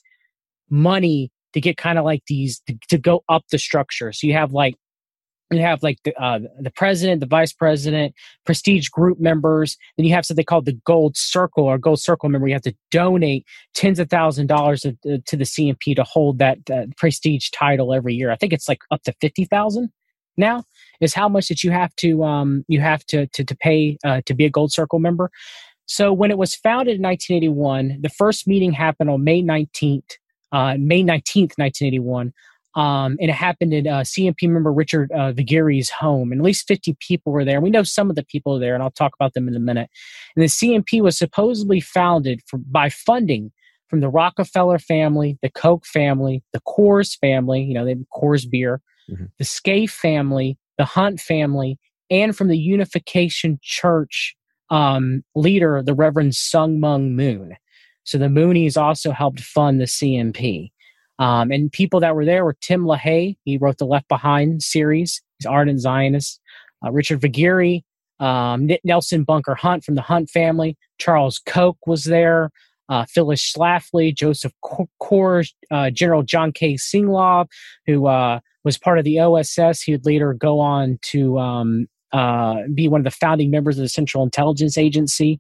money to get kind of like these, to, to go up the structure. So you have like, you have like the, uh, the president, the vice president, prestige group members. Then you have something called the Gold Circle or Gold Circle member. You have to donate tens of thousands of dollars to, to the C M P to hold that uh, prestige title every year. I think it's like up to fifty thousand now is how much that you have to um, you have to to, to pay uh, to be a Gold Circle member. So when it was founded in nineteen eighty-one, the first meeting happened on May nineteenth, uh, May nineteenth, nineteen eighty-one. Um, and it happened at uh, C M P member Richard uh, Viguerie's home, and at least fifty people were there. We know some of the people there, and I'll talk about them in a minute. And the C M P was supposedly founded for, by funding from the Rockefeller family, the Koch family, the Coors family, you know, they have Coors beer, mm-hmm. the Scaife family, the Hunt family, and from the Unification Church um, leader, the Reverend Sung Myung Moon. So the Moonies also helped fund the C M P. Um, and people that were there were Tim LaHaye. He wrote the Left Behind series. He's ardent Zionist. Uh, Richard Viguerie, um, Nelson Bunker Hunt from the Hunt family. Charles Koch was there. Uh, Phyllis Schlafly, Joseph Coors, uh, General John K. Singlaub, who uh, was part of the O S S. He would later go on to um, uh, be one of the founding members of the Central Intelligence Agency.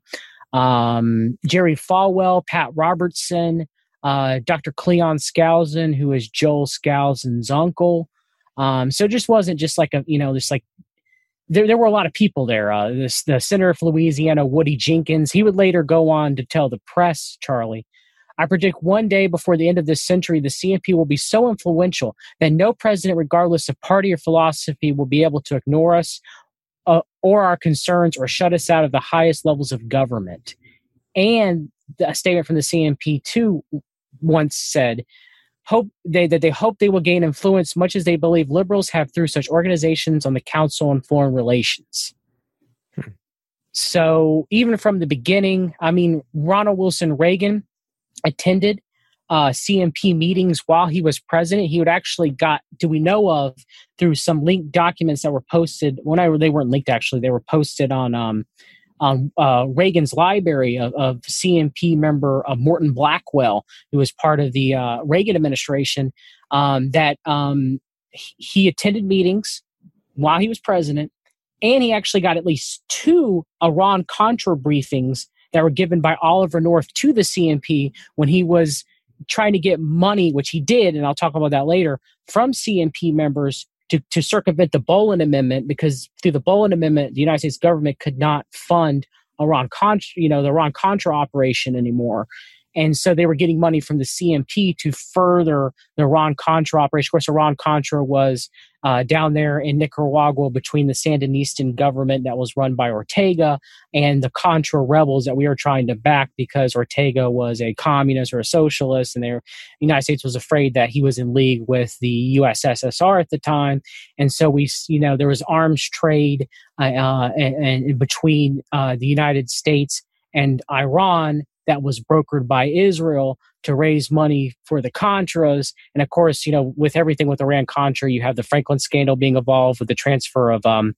Um, Jerry Falwell, Pat Robertson, Uh, Doctor Cleon Skousen, who is Joel Skousen's uncle. Um, so it just wasn't just like a, you know, just like, there, there were a lot of people there. Uh, this, the Senator of Louisiana, Woody Jenkins, he would later go on to tell the press, Charlie, I predict one day before the end of this century, the C M P will be so influential that no president, regardless of party or philosophy, will be able to ignore us uh, or our concerns or shut us out of the highest levels of government. And a statement from the C M P, too, once said, hope they that they hope they will gain influence much as they believe liberals have through such organizations on the Council on Foreign Relations. Hmm. So even from the beginning, I mean, Ronald Wilson Reagan attended uh, C M P meetings while he was president. He would actually got, do we know of, through some linked documents that were posted, when I, they weren't linked actually, they were posted on um, on uh, Reagan's library of, of C M P member uh, Morton Blackwell, who was part of the uh, Reagan administration, um, that um, he attended meetings while he was president, and he actually got at least two Iran-Contra briefings that were given by Oliver North to the C M P when he was trying to get money, which he did, and I'll talk about that later, from C M P members To, to circumvent the Bolin Amendment, because through the Bolin Amendment, the United States government could not fund Iran-Contra, you know, the Iran-Contra operation anymore. And so they were getting money from the C M P to further the Iran-Contra operation. Of course, Iran-Contra was uh, down there in Nicaragua between the Sandinistan government that was run by Ortega and the Contra rebels that we were trying to back because Ortega was a communist or a socialist, and they were, the United States was afraid that he was in league with the U S S R at the time. And so we, you know, there was arms trade uh, uh, and, and between uh, the United States and Iran that was brokered by Israel to raise money for the Contras. And of course, you know, with everything with Iran-Contra, you have the Franklin scandal being involved with the transfer of um,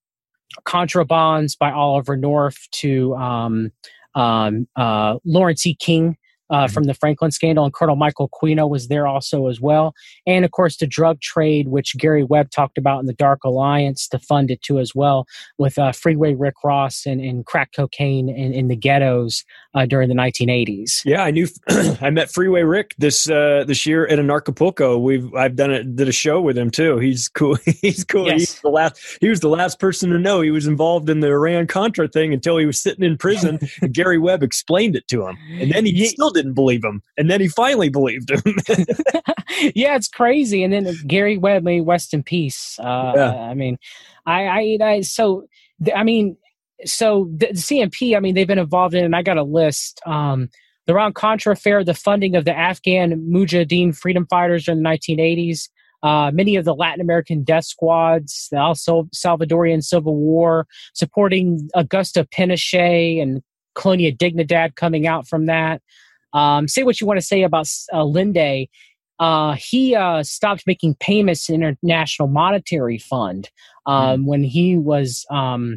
Contra bonds by Oliver North to um, um, uh, Lawrence E. King uh, mm-hmm. from the Franklin scandal, and Colonel Michael Aquino was there also as well. And of course, the drug trade, which Gary Webb talked about in the Dark Alliance to fund it too as well, with uh, Freeway Rick Ross and, and crack cocaine in, in the ghettos uh, during the nineteen eighties. Yeah, I knew. I met Freeway Rick this uh, this year at an Acapulco. We've I've done it did a show with him too. He's cool. He's cool. Yes. He's the last. He was the last person to know he was involved in the Iran-Contra thing until he was sitting in prison. And Gary Webb explained it to him, and then he yeah. still didn't believe him, and then he finally believed him. Yeah, it's crazy. And then Gary Webb, may rest in peace. Uh, yeah. I mean, I, I, I so I mean. So the C M P, I mean, they've been involved in, and I got a list, um, the Iran-Contra affair, the funding of the Afghan Mujahideen freedom fighters during the nineteen eighties, uh, many of the Latin American death squads, the El Salvadorian Civil War, supporting Augusto Pinochet and Colonia Dignidad coming out from that. Um, say what you want to say about uh, Linde. Uh, he uh, stopped making payments to the International Monetary Fund um, mm. when he was... Um,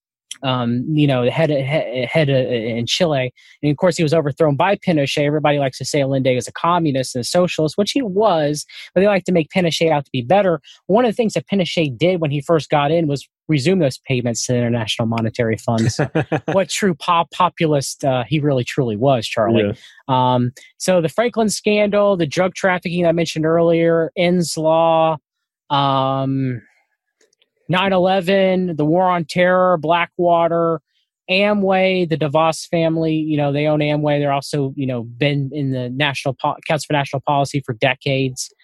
Um, you know, head head, head uh, in Chile, and of course he was overthrown by Pinochet. Everybody likes to say Allende is a communist and a socialist, which he was, but they like to make Pinochet out to be better. One of the things that Pinochet did when he first got in was resume those payments to the International Monetary Fund. So what true pop populist uh, he really truly was, Charlie. Yeah. Um, so the Franklin scandal, the drug trafficking I mentioned earlier, Enns Law, um. nine eleven, the War on Terror, Blackwater, Amway, the DeVos family, you know, they own Amway. They're also, you know, been in the National po- Council for National Policy for decades.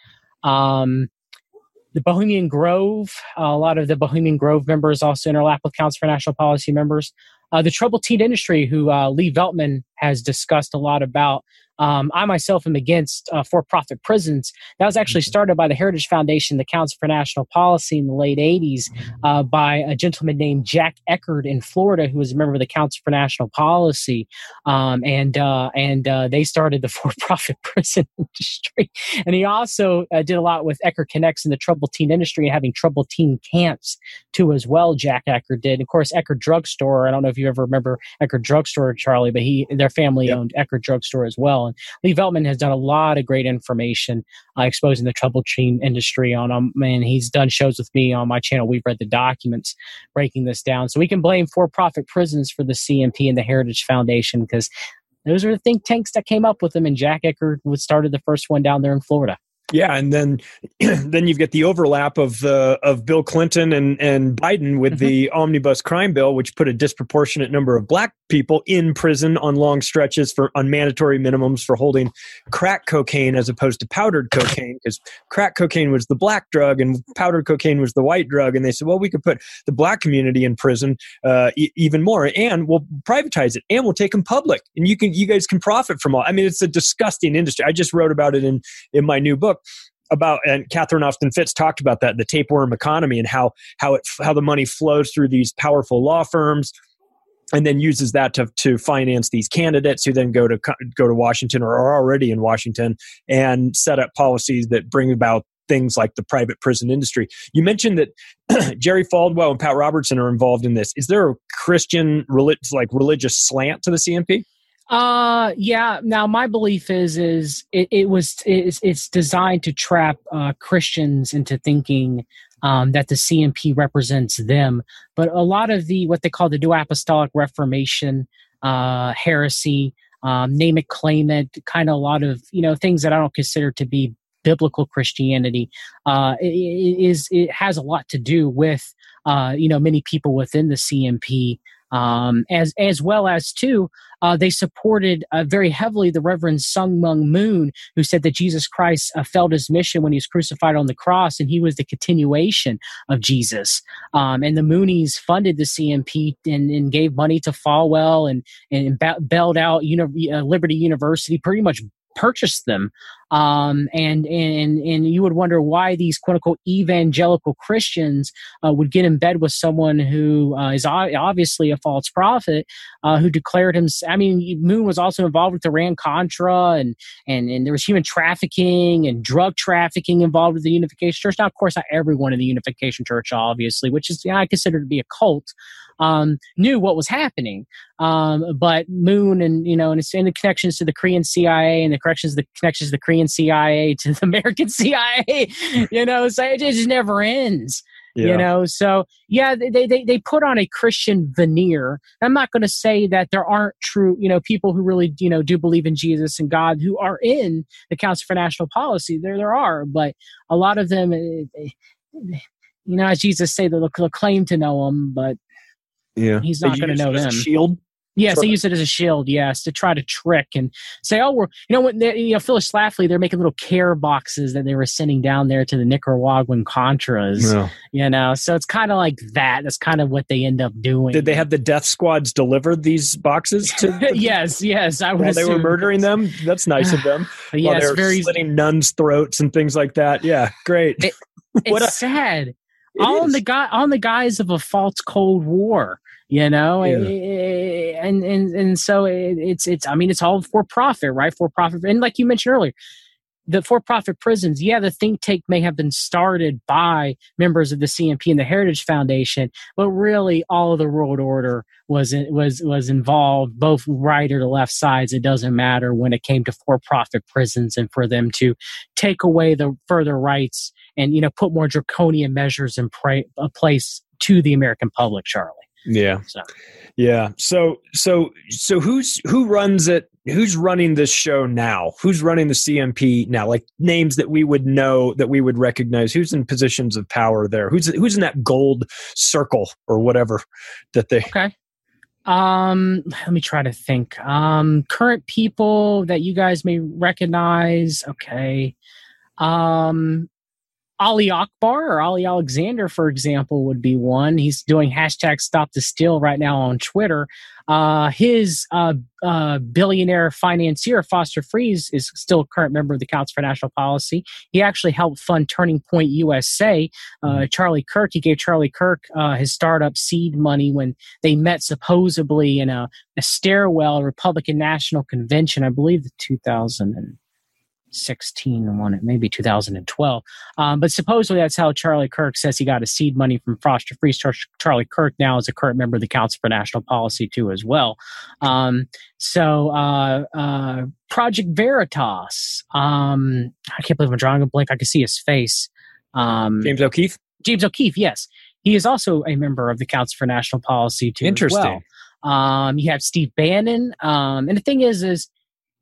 Um, the Bohemian Grove, uh, a lot of the Bohemian Grove members also interlap with Council for National Policy members. Uh, the troubled teen industry, who uh, Lee Veltman has discussed a lot about. Um, I myself am against uh, for-profit prisons. That was actually started by the Heritage Foundation, the Council for National Policy in the late eighties uh, by a gentleman named Jack Eckerd in Florida, who was a member of the Council for National Policy. Um, and uh, and uh, they started the for-profit prison industry. And he also uh, did a lot with Eckerd Connects in the troubled teen industry and having troubled teen camps too as well, Jack Eckerd did. And of course, Eckerd Drugstore, I don't know if you ever remember Eckerd Drugstore, Charlie, but he their family yep. owned Eckerd Drugstore as well. And Lee Veltman has done a lot of great information uh, exposing the troubled teen industry on um, and he's done shows with me on my channel. We've read the documents breaking this down. So we can blame for-profit prisons for the C M P and the Heritage Foundation because those are the think tanks that came up with them, and Jack Eckerd started the first one down there in Florida. Yeah, and then then you've got the overlap of uh, of Bill Clinton and, and Biden with mm-hmm. the omnibus crime bill, which put a disproportionate number of black people in prison on long stretches for on mandatory minimums for holding crack cocaine as opposed to powdered cocaine, because crack cocaine was the black drug and powdered cocaine was the white drug. And they said, well, we could put the black community in prison uh, e- even more, and we'll privatize it, and we'll take them public, and you can you guys can profit from all. I mean, it's a disgusting industry. I just wrote about it in in my new book. About and Catherine Austin Fitts talked about that, the tapeworm economy, and how how it how the money flows through these powerful law firms, and then uses that to to finance these candidates who then go to go to Washington or are already in Washington and set up policies that bring about things like the private prison industry. You mentioned that Jerry Falwell and Pat Robertson are involved in this. Is there a Christian like religious slant to the C M P? Uh, yeah. Now, my belief is, is it, it was, it's, it's designed to trap uh, Christians into thinking um, that the C M P represents them. But a lot of the, what they call the New Apostolic Reformation, uh, heresy, um, name it, claim it, kind of a lot of, you know, things that I don't consider to be biblical Christianity, uh, it, it is, it has a lot to do with, uh, you know, many people within the C M P. Um, as as well as too, uh, they supported uh, very heavily the Reverend Sung Myung Moon, who said that Jesus Christ uh, failed his mission when he was crucified on the cross, and he was the continuation of Jesus. Um, and the Moonies funded the C M P and, and gave money to Falwell and and ba- bailed out uni- uh, Liberty University, pretty much purchased them Um, and, and, and you would wonder why these quote unquote evangelical Christians uh, would get in bed with someone who uh, is o- obviously a false prophet, uh, who declared him. I mean, Moon was also involved with Iran-Contra, and, and, and there was human trafficking and drug trafficking involved with the Unification Church. Now, of course, not everyone in the Unification Church, obviously, which is, you know, I consider to be a cult, um, knew what was happening. Um, but Moon and, you know, and it's in the connections to the Korean C I A and the corrections, the connections to the Korean C I A to the American C I A, you know, so it just never ends. Yeah. You know, so yeah, they, they they put on a Christian veneer. I'm not going to say that there aren't true, you know, people who really, you know, do believe in Jesus and God who are in the Council for National Policy. There, there are, but a lot of them, you know, as Jesus say, they'll, they'll claim to know him, but yeah, he's not going to know them. Shield. Yes, they use it as a shield, yes, to try to trick and say, oh, we're, you know, when you know, Phyllis Schlafly, they're making little care boxes that they were sending down there to the Nicaraguan Contras, yeah. you know, so it's kind of like that. That's kind of what they end up doing. Did they have the death squads deliver these boxes to the, yes, yes. I would while they were murdering them? That's nice of them. yes, while they were very slitting nuns' throats and things like that. Yeah, great. It, it's a, sad. It all on the guy on the guise of a false Cold War. You know, yeah. and, and and so it's it's. I mean, it's all for profit, right? For profit, and like you mentioned earlier, the for-profit prisons. Yeah, the think tank may have been started by members of the C M P and the Heritage Foundation, but really, all of the world order was was was involved, both right or the left sides. It doesn't matter when it came to for-profit prisons and for them to take away the further rights and you know put more draconian measures in pra- place to the American public, Charlie. Yeah. So. Yeah. So, so, so who's, who runs it? Who's running this show now? Who's running the C M P now? Like names that we would know, that we would recognize. Who's in positions of power there? Who's, who's in that gold circle or whatever that they, okay. Um, let me try to think. Um, current people that you guys may recognize. Okay. Um, Ali Akbar or Ali Alexander, for example, would be one. He's doing hashtag Stop the Steal right now on Twitter. Uh, his uh, uh, billionaire financier, Foster Friess, is still a current member of the Council for National Policy. He actually helped fund Turning Point U S A. Uh, Charlie Kirk, he gave Charlie Kirk uh, his startup seed money when they met supposedly in a, a stairwell, a Republican National Convention, I believe the two thousand sixteen one, maybe two thousand twelve. Um, but supposedly that's how Charlie Kirk says he got his seed money from Foster Friess. Char- Charlie Kirk now is a current member of the Council for National Policy too as well. Um, so uh, uh, Project Veritas. Um, I can't believe I'm drawing a blank. I can see his face. Um, James O'Keefe? James O'Keefe, yes. He is also a member of the Council for National Policy too. Interesting. As well. Um, you have Steve Bannon. Um, and the thing is, is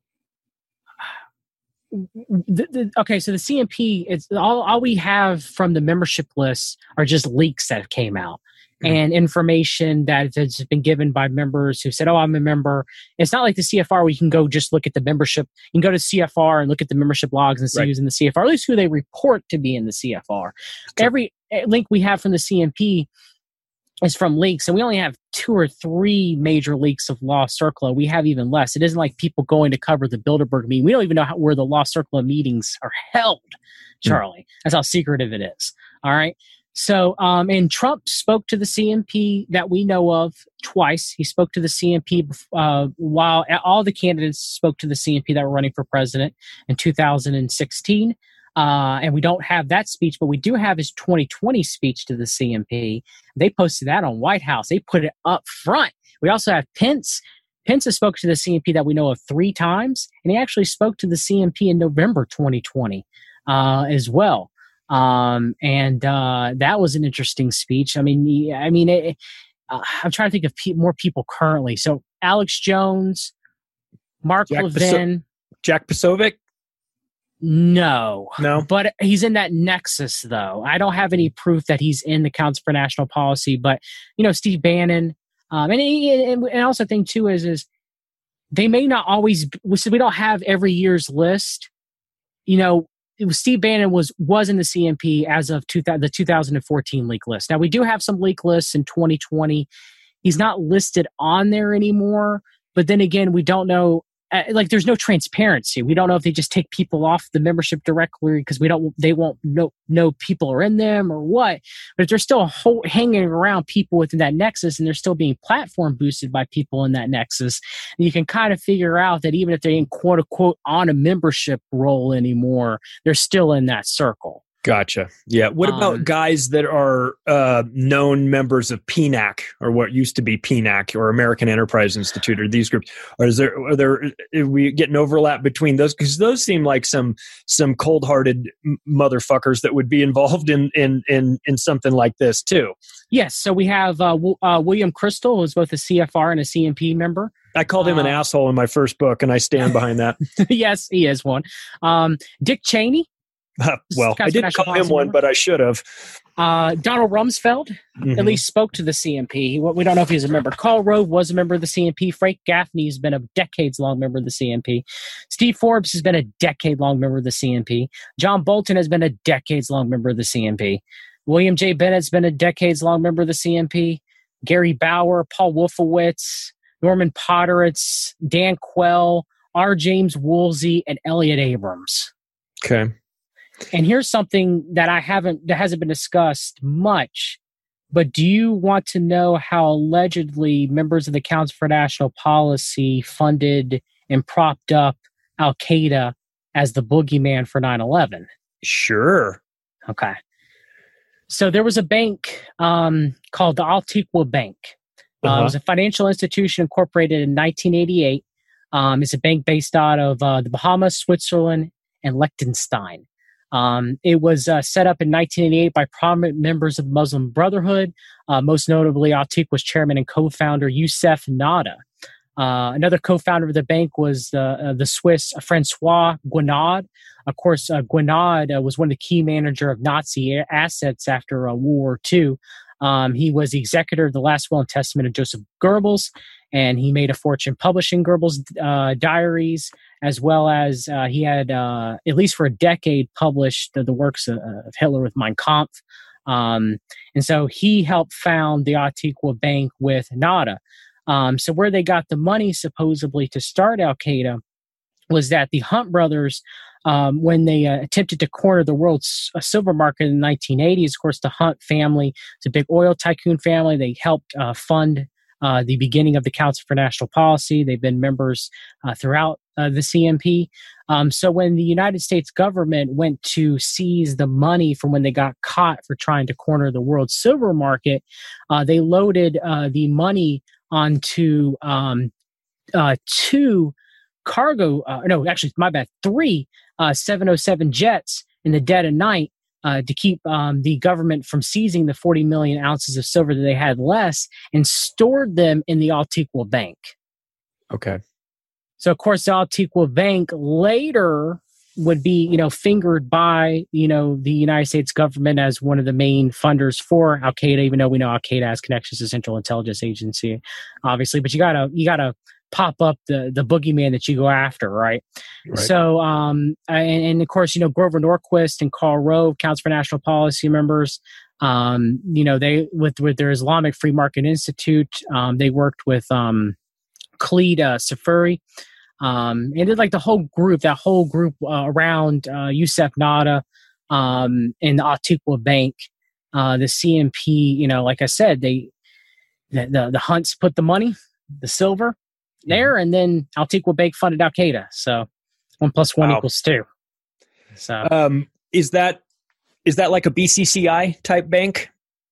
The, the, okay, so the C M P, it's all, all we have from the membership lists are just leaks that came out mm-hmm. and information that has been given by members who said, oh, I'm a member. It's not like the C F R where you can go just look at the membership. You can go to C F R and look at the membership logs and see right. who's in the C F R, at least who they report to be in the C F R. Sure. Every link we have from the C M P is from leaks, and we only have two or three major leaks of Law Circula. We have even less. It isn't like people going to cover the Bilderberg meeting. We don't even know how, where the Law Circula meetings are held, Charlie. Mm. That's how secretive it is. All right. So, um, and Trump spoke to the C M P that we know of twice. He spoke to the C M P uh, while all the candidates spoke to the C M P that were running for president in two thousand sixteen. Uh, and we don't have that speech, but we do have his twenty twenty speech to the C M P. They posted that on White House. They put it up front. We also have Pence. Pence has spoke to the C M P that we know of three times, and he actually spoke to the C M P in November twenty twenty uh, as well. Um, and uh, that was an interesting speech. I mean, I mean, it, uh, I'm trying to think of pe- more people currently. So Alex Jones, Mark Jack Levin, Paso- Jack Posobiec. No, no, but he's in that nexus, though. I don't have any proof that he's in the Council for National Policy, but you know, Steve Bannon, um, and, and and also the thing too is is they may not always. So we don't have every year's list. You know, it was Steve Bannon was was in the C M P as of two, the two thousand fourteen leak list. Now we do have some leak lists in twenty twenty. He's not listed on there anymore, but then again, we don't know uh, like there's no transparency. We don't know if they just take people off the membership directly because we don't, they won't know, know people are in them or what. But if they're still whole, hanging around people within that nexus and they're still being platform boosted by people in that nexus, you can kind of figure out that even if they ain't quote unquote on a membership role anymore, they're still in that circle. Gotcha. Yeah. What about um, guys that are uh, known members of P N A C or what used to be P N A C or American Enterprise Institute or these groups? Or is there, are there, are we getting overlap between those? Because those seem like some some cold-hearted motherfuckers that would be involved in in in, in something like this too. Yes. So we have uh, w- uh, William Crystal, who's both a C F R and a C M P member. I called him uh, an asshole in my first book, and I stand behind that. Yes, he is one. Um, Dick Cheney. Uh, well, I didn't call him one, but I should have. Uh, Donald Rumsfeld mm-hmm. at least spoke to the C M P. He, we don't know if he's a member. Karl Rove was a member of the C M P. Frank Gaffney has been a decades-long member of the C M P. Steve Forbes has been a decade-long member of the C M P. John Bolton has been a decades-long member of the C M P. William J. Bennett's been a decades-long member of the C M P. Gary Bauer, Paul Wolfowitz, Norman Potteritz, Dan Quell, R. James Woolsey, and Elliot Abrams. Okay. And here's something that I haven't, that hasn't been discussed much, but do you want to know how allegedly members of the Council for National Policy funded and propped up Al-Qaeda as the boogeyman for nine eleven? Sure. Okay. So there was a bank um, called the Al-Tiqwa Bank. Uh, uh-huh. It was a financial institution incorporated in nineteen eighty-eight. Um, it's a bank based out of uh, the Bahamas, Switzerland, and Liechtenstein. Um, it was uh, set up in nineteen eighty-eight by prominent members of the Muslim Brotherhood, uh, most notably Al-Tiqwa's chairman and co-founder Youssef Nada. Uh, another co-founder of the bank was uh, uh, the Swiss Francois Guinaud. Of course, uh, Guinaud uh, was one of the key manager of Nazi assets after uh, World War Two. Um, he was the executor of the last will and testament of Joseph Goebbels, and he made a fortune publishing Goebbels' uh, diaries, as well as uh, he had, uh, at least for a decade, published the, the works of, of Hitler with Mein Kampf. Um, and so he helped found the Al-Tiqwa Bank with Nada. Um, so where they got the money supposedly to start Al-Qaeda was that the Hunt brothers, um, when they uh, attempted to corner the world's uh, silver market in the nineteen eighties, of course, the Hunt family, it's a big oil tycoon family. They helped uh, fund uh, the beginning of the Council for National Policy. They've been members uh, throughout uh, the C M P. Um, so when the United States government went to seize the money from when they got caught for trying to corner the world's silver market, uh, they loaded uh, the money onto um, uh, two cargo, uh, no, actually, my bad, three uh, seven oh seven jets in the dead of night uh, to keep um, the government from seizing the forty million ounces of silver that they had less, and stored them in the Al-Tiqwa Bank. Okay. So, of course, the Al-Tiqwa Bank later would be, you know, fingered by, you know, the United States government as one of the main funders for Al-Qaeda, even though we know Al-Qaeda has connections to Central Intelligence Agency, obviously. But you gotta, you gotta pop up the the boogeyman that you go after, right? right. So, um, and, and of course, you know, Grover Norquist and Karl Rove, Council for National Policy members, um, you know, they with with their Islamic Free Market Institute, um, they worked with um, Khalid uh, Safari. Um, and did like the whole group, that whole group uh, around uh, Youssef Nada um, and the Al-Tiqwa Bank, uh, the C M P. You know, like I said, they the the, the Hunts put the money, the silver there, and then Al-Tiqwa Bank funded Al-Qaeda. So one plus one wow. equals two. So um, is that is that like a B C C I type bank?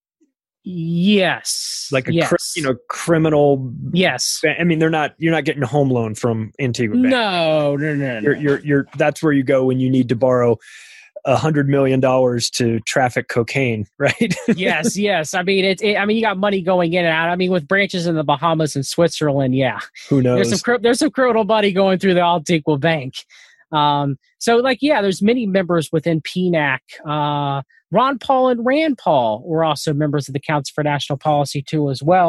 Yes. Like a yes. Cri- you know criminal. Yes. I mean, they're not. You're not getting a home loan from Antigua Bank. No, no, no. You're, no. you're, you're. That's where you go when you need to borrow a hundred million dollars to traffic cocaine, right? yes, yes. I mean, it's. It, I mean, you got money going in and out. I mean, with branches in the Bahamas and Switzerland, yeah. Who knows? There's some. There's some criminal money going through the Al-Tiqwa Bank. Um. So, like, yeah, there's many members within P N A C. Uh. Ron Paul and Rand Paul were also members of the Council for National Policy too, as well.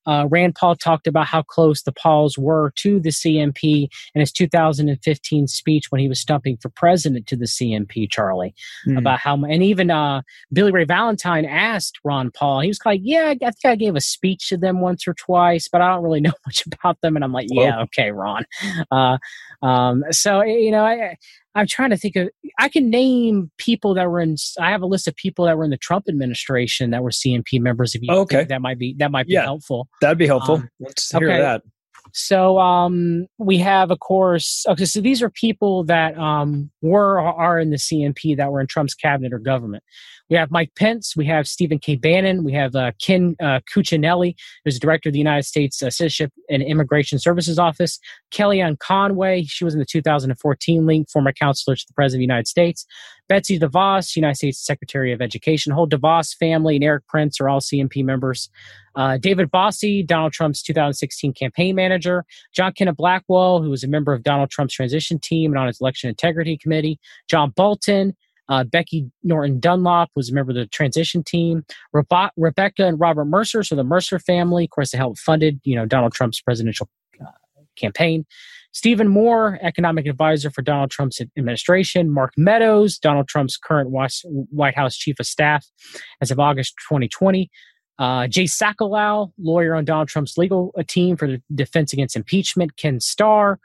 Uh, Rand Paul talked about how close the Pauls were to the C M P in his two thousand fifteen speech when he was stumping for president to the C M P, Charlie, mm. about how, and even uh, Billy Ray Valentine asked Ron Paul, he was like, yeah, I think I gave a speech to them once or twice, but I don't really know much about them. And I'm like, yeah, oh. okay, Ron. Uh, um, so, you know, I, I'm trying to think of, I can name people that were in, I have a list of people that were in the Trump administration that were C M P members. If you okay. think that might be, that might be yeah, helpful. That'd be helpful. Um, Let's hear okay. that. So um, we have, of course, okay, so these are people that um, were or are in the C M P that were in Trump's cabinet or government. We have Mike Pence. We have Stephen K. Bannon. We have uh, Ken uh, Cuccinelli, who's the director of the United States uh, Citizenship and Immigration Services Office. Kellyanne Conway, she was in the two thousand fourteen link, former counselor to the President of the United States. Betsy DeVos, United States Secretary of Education. The whole DeVos family and Eric Prince are all C M P members. Uh, David Bossie, Donald Trump's two thousand sixteen campaign manager. John Kenneth Blackwell, who was a member of Donald Trump's transition team and on his election integrity committee. John Bolton. Uh, Becky Norton Dunlop was a member of the transition team. Rebe- Rebecca and Robert Mercer, so the Mercer family, of course, they helped funded, you know, Donald Trump's presidential uh, campaign. Stephen Moore, economic advisor for Donald Trump's administration. Mark Meadows, Donald Trump's current White House chief of staff as of August twenty twenty. Uh, Jay Sekulow, lawyer on Donald Trump's legal team for the Defense Against Impeachment. Ken Starr.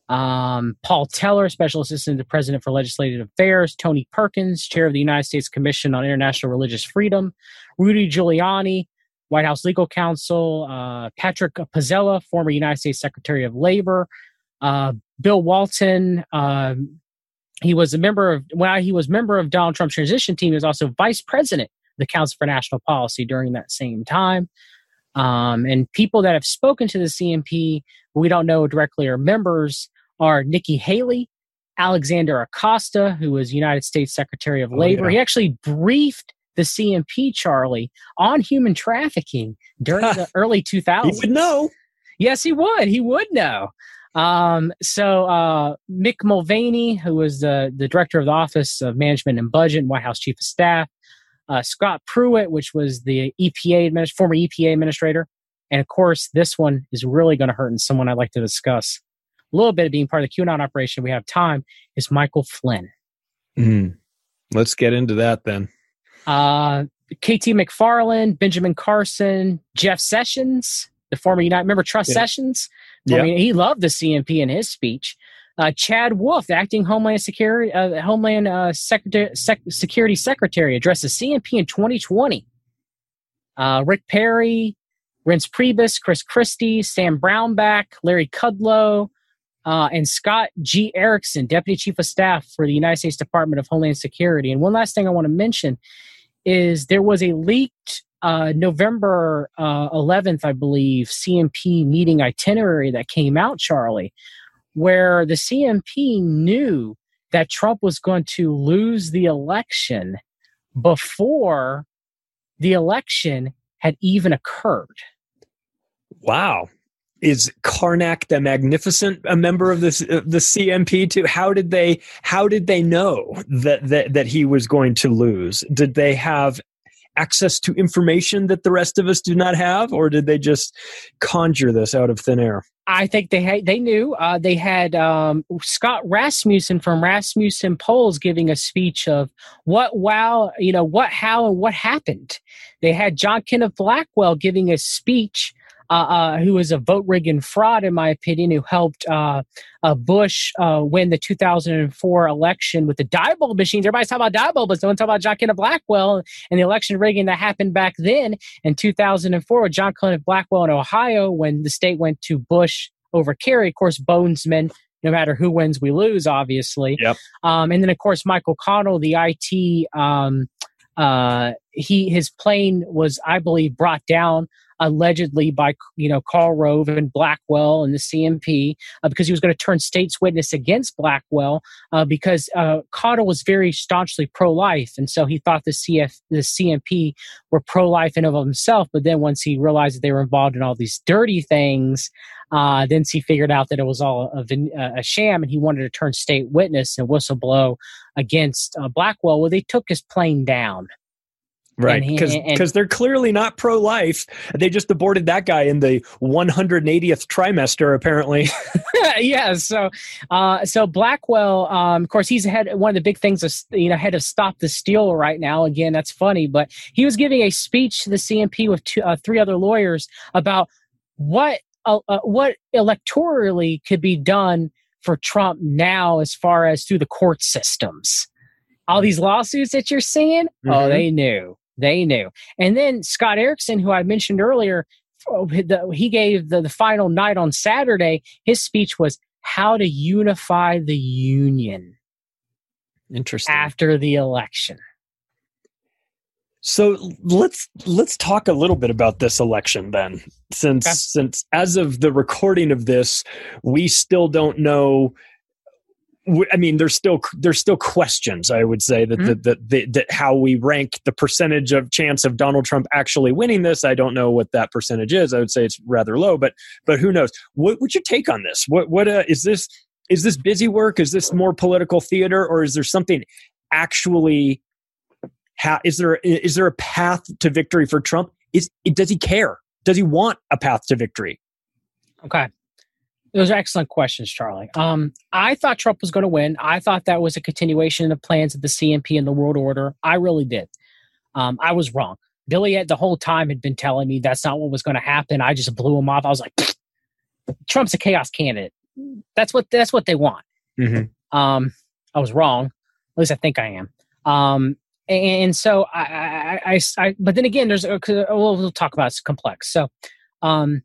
Um, Paul Teller, Special Assistant to the President for Legislative Affairs. Tony Perkins, Chair of the United States Commission on International Religious Freedom. Rudy Giuliani, White House Legal Counsel. Uh, Patrick Pizzella, former United States Secretary of Labor. Uh, Bill Walton, uh, he was a member of, when he was member of Donald Trump's transition team, he was also Vice President of the Council for National Policy during that same time. Um, and people that have spoken to the C M P, we don't know directly are members, are Nikki Haley, Alexander Acosta, who was United States Secretary of Labor. Oh, yeah. He actually briefed the C M P, Charlie, on human trafficking during the early two thousands. He would know. Yes, he would. He would know. Um, so uh, Mick Mulvaney, who was the, the director of the Office of Management and Budget and White House Chief of Staff. Uh, Scott Pruitt, which was the E P A administ- former E P A administrator. And of course, this one is really going to hurt, and someone I'd like to discuss a little bit of being part of the QAnon operation. We have time, is Michael Flynn. Mm. Let's get into that then. Uh, K T McFarland, Benjamin Carson, Jeff Sessions, the former United, remember Trust yeah. Sessions? Yeah. I mean, he loved the C M P in his speech. Uh, Chad Wolf, the acting Homeland Security uh, Homeland uh, Secretary, Sec- Security Secretary, addressed the C M P in twenty twenty. Uh, Rick Perry, Reince Priebus, Chris Christie, Sam Brownback, Larry Kudlow, uh, and Scott G. Erickson, Deputy Chief of Staff for the United States Department of Homeland Security. And one last thing I want to mention is there was a leaked uh, November uh, eleventh, I believe, C M P meeting itinerary that came out, Charlie, where the C M P knew that Trump was going to lose the election before the election had even occurred. Wow. Is Karnak the Magnificent a member of this, uh, the C M P too? How did they, how did they know that, that, that he was going to lose? Did they have access to information that the rest of us do not have, or did they just conjure this out of thin air? I think they had, they knew. Uh, they had um, Scott Rasmussen from Rasmussen Polls giving a speech of what, wow, you know, what, how, and what happened. They had John Kenneth Blackwell giving a speech, uh, uh, who was a vote rigging fraud, in my opinion, who helped uh, uh, Bush uh, win the two thousand four election with the Diebold machines. Everybody's talking about Diebold, but no one's talking about John Kenneth Blackwell and the election rigging that happened back then in two thousand four with John Kenneth Blackwell in Ohio when the state went to Bush over Kerry. Of course, Bonesman, no matter who wins, we lose, obviously. Yep. Um, and then, of course, Michael Connell, the I T, um, uh, he his plane was, I believe, brought down allegedly by, you know, Karl Rove and Blackwell and the C M P uh, because he was going to turn state's witness against Blackwell uh, because uh, Connell was very staunchly pro-life. And so he thought the C F, the C M P were pro-life in and of himself. But then once he realized that they were involved in all these dirty things, uh, then he figured out that it was all a, a sham, and he wanted to turn state witness and whistleblow against uh, Blackwell. Well, they took his plane down. Right, because because they're clearly not pro-life. They just aborted that guy in the one hundred eightieth trimester, apparently. yeah, so uh, so Blackwell, um, of course, he's head one of the big things, is, you know, head of Stop the Steal right now. Again, that's funny, but he was giving a speech to the C M P with two, uh, three other lawyers about what uh, uh, what electorally could be done for Trump now, as far as through the court systems. All these lawsuits that you're seeing, mm-hmm. oh, they knew. They knew. And then Scott Erickson, who I mentioned earlier, he gave the, the final night on Saturday. His speech was how to unify the union. Interesting. After the election. So let's let's talk a little bit about this election then. Since okay. since as of the recording of this, we still don't know. I mean, there's still there's still questions. I would say that mm-hmm. that, that that how we rank the percentage of chance of Donald Trump actually winning this. I don't know what that percentage is. I would say it's rather low, but but who knows? What, what's your take on this? What what uh, is this? Is this busy work? Is this more political theater, or is there something actually? Ha- is there is there a path to victory for Trump? Is does he care? Does he want a path to victory? Okay. Those are excellent questions, Charlie. Um, I thought Trump was going to win. I thought that was a continuation of the plans of the C M P and the world order. I really did. Um, I was wrong. Billy had the whole time had been telling me that's not what was going to happen. I just blew him off. I was like, Trump's a chaos candidate. That's what that's what they want. Mm-hmm. Um, I was wrong. At least I think I am. Um, and, and so I, I, I, I, but then again, there's a, we'll, we'll talk about it's complex. So, um,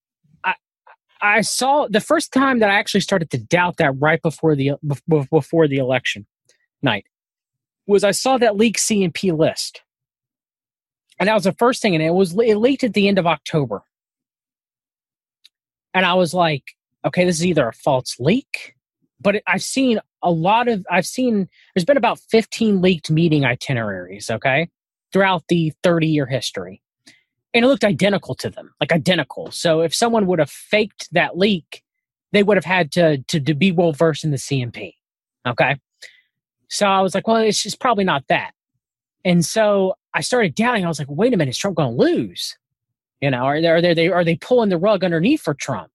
I saw the first time that I actually started to doubt that right before the before the election night was I saw that leaked C M P list, and that was the first thing, and it was it leaked at the end of October, and I was like, okay, this is either a false leak, but it, I've seen a lot of I've seen there's been about fifteen leaked meeting itineraries, okay, throughout the thirty year history. And it looked identical to them, like identical. So if someone would have faked that leak, they would have had to, to, to be well versed in the C M P. Okay. So I was like, well, it's just probably not that. And so I started doubting. I was like, wait a minute, is Trump going to lose? You know, are they, are they, are they pulling the rug underneath for Trump?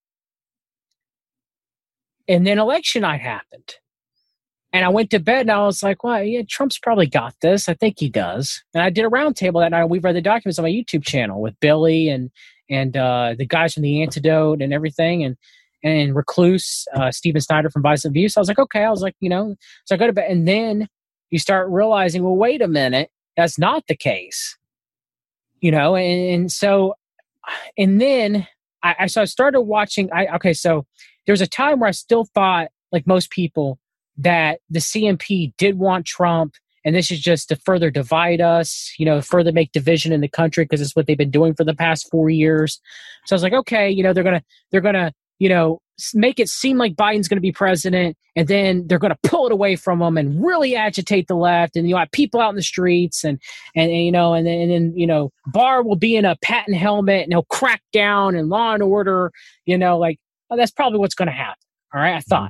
And then election night happened. And I went to bed and I was like, well, yeah, Trump's probably got this. I think he does. And I did a roundtable that night. We've read the documents on my YouTube channel with Billy and and uh, the guys from The Antidote and everything. And and Recluse, uh, Stephen Snyder from Vice and View. So I was like, okay. I was like, you know, so I go to bed. And then you start realizing, well, wait a minute. That's not the case. You know, and, and so, and then I, I, so I started watching. I Okay, so there was a time where I still thought, like most people, that the C M P did want Trump, and this is just to further divide us, you know, further make division in the country, because it's what they've been doing for the past four years. So I was like, okay, you know, they're gonna, they're gonna, you know, make it seem like Biden's gonna be president, and then they're gonna pull it away from him and really agitate the left, and you have people out in the streets, and and, and you know, and then and then you know, Barr will be in a patent helmet and he'll crack down and law and order, you know, like oh, that's probably what's gonna happen. All right, I thought.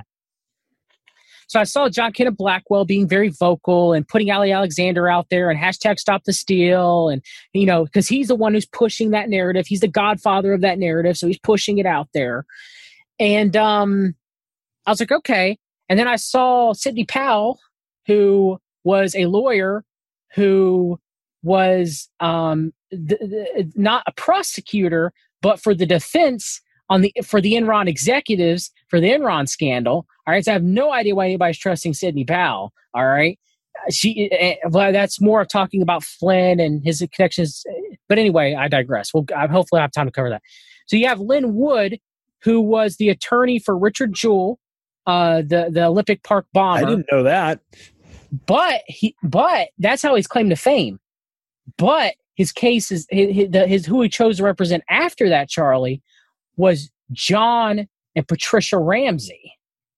So I saw John Kenneth Blackwell being very vocal and putting Ali Alexander out there and hashtag Stop the Steal. And, you know, because he's the one who's pushing that narrative. He's the godfather of that narrative. So he's pushing it out there. And um, I was like, okay. And then I saw Sidney Powell, who was a lawyer who was um, th- th- not a prosecutor, but for the defense on the for the Enron executives for the Enron scandal. All right, so I have no idea why anybody's trusting Sidney Powell. All right, she. Uh, well, that's more of talking about Flynn and his connections. But anyway, I digress. We'll I hopefully have time to cover that. So you have Lynn Wood, who was the attorney for Richard Jewell, uh, the the Olympic Park bomber. I didn't know that. But he, but that's how he's claimed to fame. But his case is his, his who he chose to represent after that, Charlie, was John and Patricia Ramsey.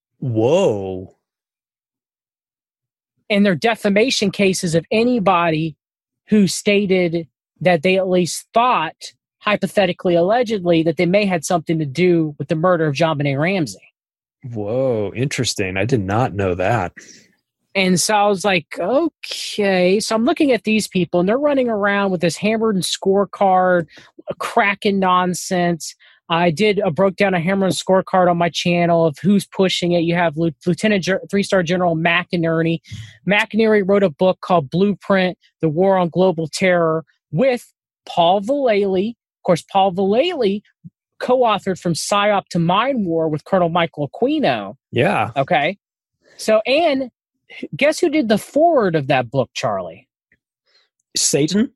Whoa. And their defamation cases of anybody who stated that they at least thought, hypothetically, allegedly, that they may had something to do with the murder of JonBenet Ramsey. Whoa, interesting. I did not know that. And so I was like, okay. So I'm looking at these people, and they're running around with this hammered and scorecard, cracking nonsense. I did a broke down a hammer and scorecard on my channel of who's pushing it. You have Lieutenant Ge- Three-Star General McInerney. McInerney wrote a book called Blueprint, The War on Global Terror, with Paul Vallely. Of course, Paul Vallely co-authored From PSYOP to Mind War with Colonel Michael Aquino. Yeah. Okay. So, and guess who did the foreword of that book, Charlie? Satan?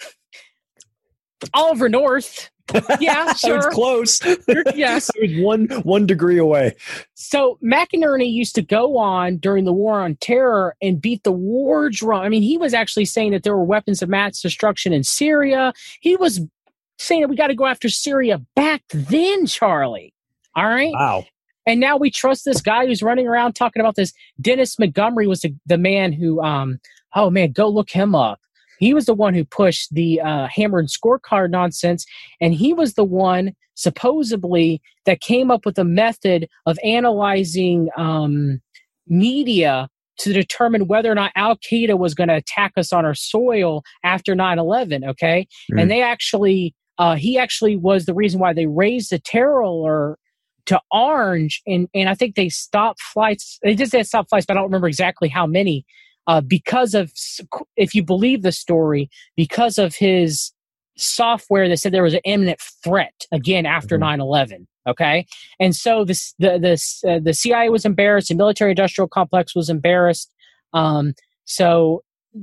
Oliver North. Yeah, sure. It was close. Yes. It was one, one degree away. So McInerney used to go on during the War on Terror and beat the war drum. I mean, he was actually saying that there were weapons of mass destruction in Syria. He was saying that we got to go after Syria back then, Charlie. All right? Wow. And now we trust this guy who's running around talking about this. Dennis Montgomery was the, the man who, um, oh man, go look him up. He was the one who pushed the uh, hammer and scorecard nonsense, and he was the one, supposedly, that came up with a method of analyzing um, media to determine whether or not Al-Qaeda was going to attack us on our soil after nine eleven, okay? Mm. And they actually, uh, he actually was the reason why they raised the terror alert to orange, and, and I think they stopped flights. They just said stop flights, but I don't remember exactly how many. Uh, because of, if you believe the story, because of his software that said there was an imminent threat again after mm-hmm. nine eleven. Okay, and so this the the uh, the C I A was embarrassed, the military-industrial complex was embarrassed. Um, so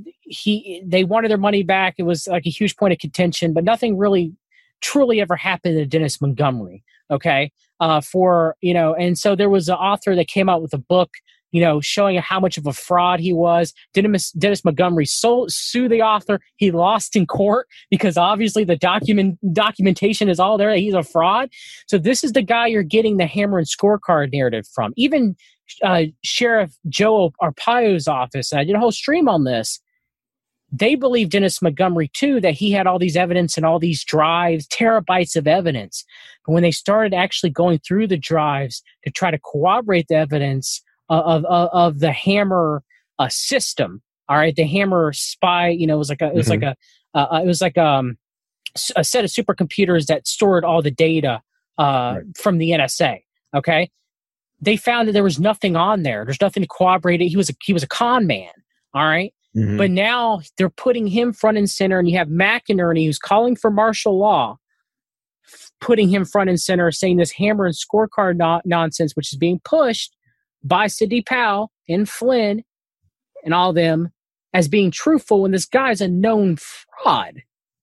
he they wanted their money back. It was like a huge point of contention, but nothing really truly ever happened to Dennis Montgomery. Okay, uh, for you know, and so there was an author that came out with a book, you know, showing how much of a fraud he was. Dennis, Dennis Montgomery sold, sued the author. He lost in court because obviously the document documentation is all there that he's a fraud. So this is the guy you're getting the hammer and scorecard narrative from. Even uh, Sheriff Joe Arpaio's office, and I did a whole stream on this, they believe Dennis Montgomery too, that he had all these evidence and all these drives, terabytes of evidence. But when they started actually going through the drives to try to corroborate the evidence Of, of of the hammer uh, system, all right, the hammer spy, you know, it was like a, it was mm-hmm. like a, uh, it was like um, a set of supercomputers that stored all the data uh, right. from the N S A. Okay, they found that there was nothing on there. There's nothing to corroborate it. He was a, he was a con man. All right, mm-hmm. but now they're putting him front and center, and you have McInerney who's calling for martial law, putting him front and center, saying this hammer and scorecard no- nonsense, which is being pushed by Sidney Powell and Flynn and all them as being truthful when this guy's a known fraud.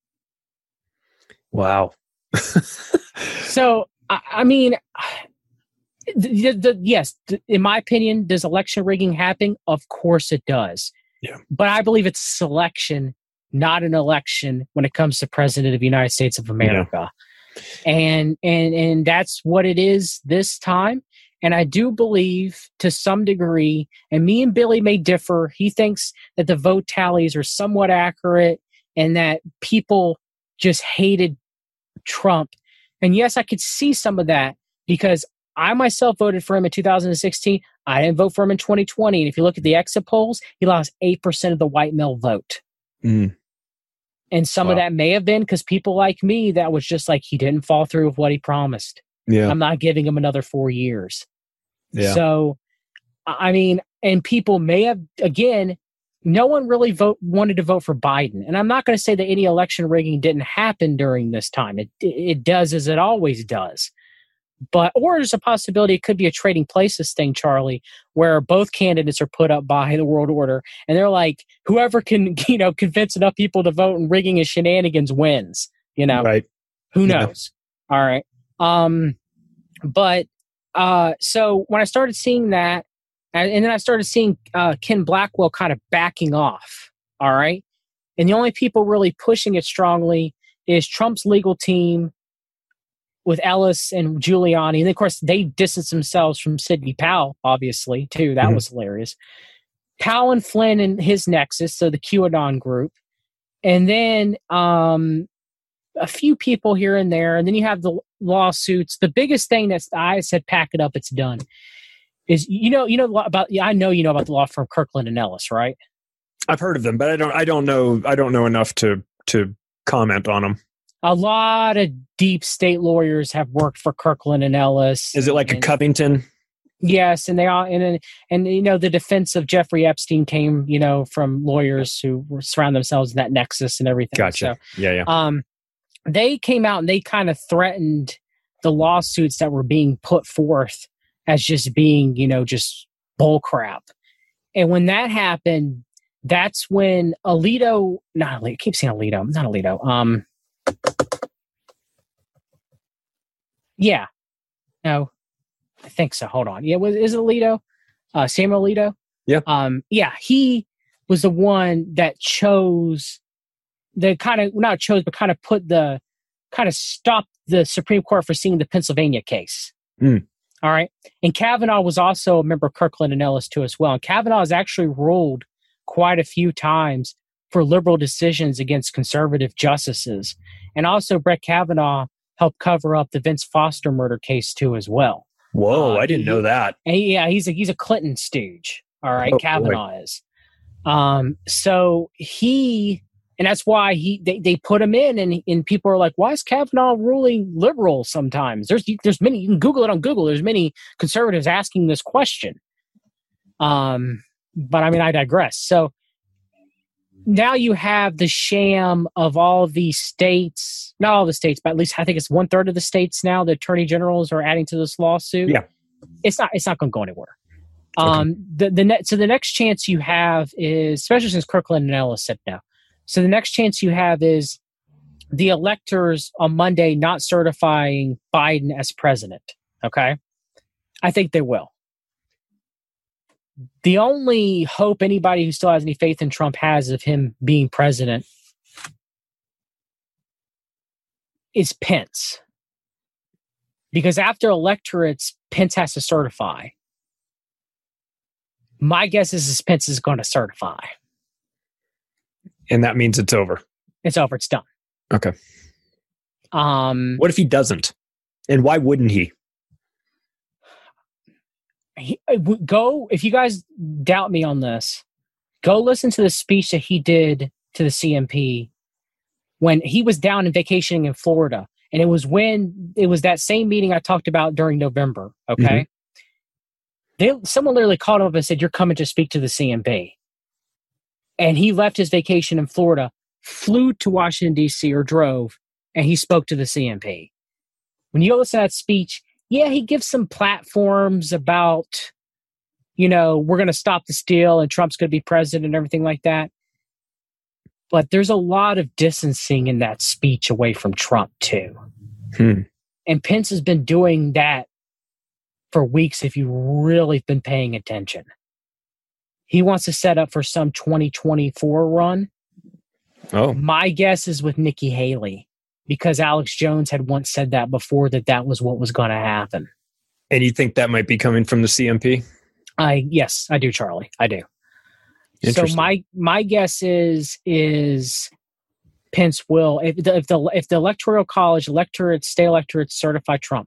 Wow. So, I, I mean, the, the, yes, in my opinion, does election rigging happen? Of course it does. Yeah. But I believe it's selection, not an election when it comes to President of the United States of America. Yeah. And, and, and that's what it is this time. And I do believe to some degree, and me and Billy may differ, he thinks that the vote tallies are somewhat accurate and that people just hated Trump. And yes, I could see some of that because I myself voted for him in two thousand sixteen. I didn't vote for him in twenty twenty. And if you look at the exit polls, he lost eight percent of the white male vote. Mm. And some wow. of that may have been because people like me, that was just like, he didn't fall through with what he promised. Yeah. I'm not giving him another four years. Yeah. So, I mean, and people may have, again, no one really vote wanted to vote for Biden. And I'm not going to say that any election rigging didn't happen during this time. It it does as it always does. But, or there's a possibility it could be a trading places thing, Charlie, where both candidates are put up by the world order. And they're like, whoever can, you know, convince enough people to vote and rigging and shenanigans wins, you know, right. Who knows? Yeah. All right. Um, but, Uh, so when I started seeing that, and, and then I started seeing uh, Ken Blackwell kind of backing off, all right? And the only people really pushing it strongly is Trump's legal team with Ellis and Giuliani. And of course, they distanced themselves from Sidney Powell, obviously, too. That mm-hmm. was hilarious. Powell and Flynn and his nexus, so the QAnon group. And then um, a few people here and there. And then you have the lawsuits. The biggest thing that's I said, pack it up, it's done. is you know you know about yeah I know you know about the law firm Kirkland and Ellis, right? I've heard of them, but I don't I don't know I don't know enough to to comment on them. A lot of deep state lawyers have worked for Kirkland and Ellis. Is it like and, a Covington? Yes, and they all and and you know the defense of Jeffrey Epstein came you know from lawyers who surround themselves in that nexus and everything. Gotcha. So, yeah, yeah. Um, they came out and they kind of threatened the lawsuits that were being put forth as just being you know just bull crap. And when that happened, that's when Alito, not Alito, I keep saying Alito, not Alito. Um, yeah, no. I think so. Hold on. Yeah, was is it Alito? Uh, Samuel Alito? Yeah. Um, yeah, he was the one that chose the kind of not chose, but kind of put the kind of stopped the Supreme Court for seeing the Pennsylvania case. Mm. All right. And Kavanaugh was also a member of Kirkland and Ellis too as well. And Kavanaugh has actually ruled quite a few times for liberal decisions against conservative justices. And also Brett Kavanaugh helped cover up the Vince Foster murder case too as well. Whoa, uh, I didn't he, know that. And yeah, he's a he's a Clinton stooge. All right, oh, Kavanaugh boy. is. Um, so he, and that's why he they, they put him in, and and people are like, why is Kavanaugh ruling liberal? Sometimes there's there's many you can Google it on Google. There's many conservatives asking this question. Um, but I mean, I digress. So now you have the sham of all the states, not all the states, but at least I think it's one third of the states now. The attorney generals are adding to this lawsuit. Yeah, it's not. It's not going to go anywhere. Okay. Um, the the ne- so the next chance you have is, especially since Kirkland and Ellis said no. So the next chance you have is the electors on Monday not certifying Biden as president. Okay, I think they will. The only hope anybody who still has any faith in Trump has of him being president is Pence. Because after electorates, Pence has to certify. My guess is, is Pence is going to certify. And that means it's over. It's over. It's done. Okay. Um, what if he doesn't? And why wouldn't he? He, go if you guys doubt me on this, go listen to the speech that he did to the C M P when he was down and vacationing in Florida, and it was when it was that same meeting I talked about during November. Okay, mm-hmm. they someone literally called him up and said, "You're coming to speak to the C M P," and he left his vacation in Florida, flew to Washington D C or drove, and he spoke to the C M P. When you listen to that speech. Yeah, he gives some platforms about, you know, we're going to stop the steal and Trump's going to be president and everything like that. But there's a lot of distancing in that speech away from Trump, too. Hmm. And Pence has been doing that for weeks if you've really been paying attention. He wants to set up for some twenty twenty-four run. Oh. My guess is with Nikki Haley. Because Alex Jones had once said that before, that that was what was going to happen. And you think that might be coming from the C M P? I yes, I do, Charlie. I do. So my my guess is is Pence will if the if the if the Electoral College electorate state electorates certify Trump.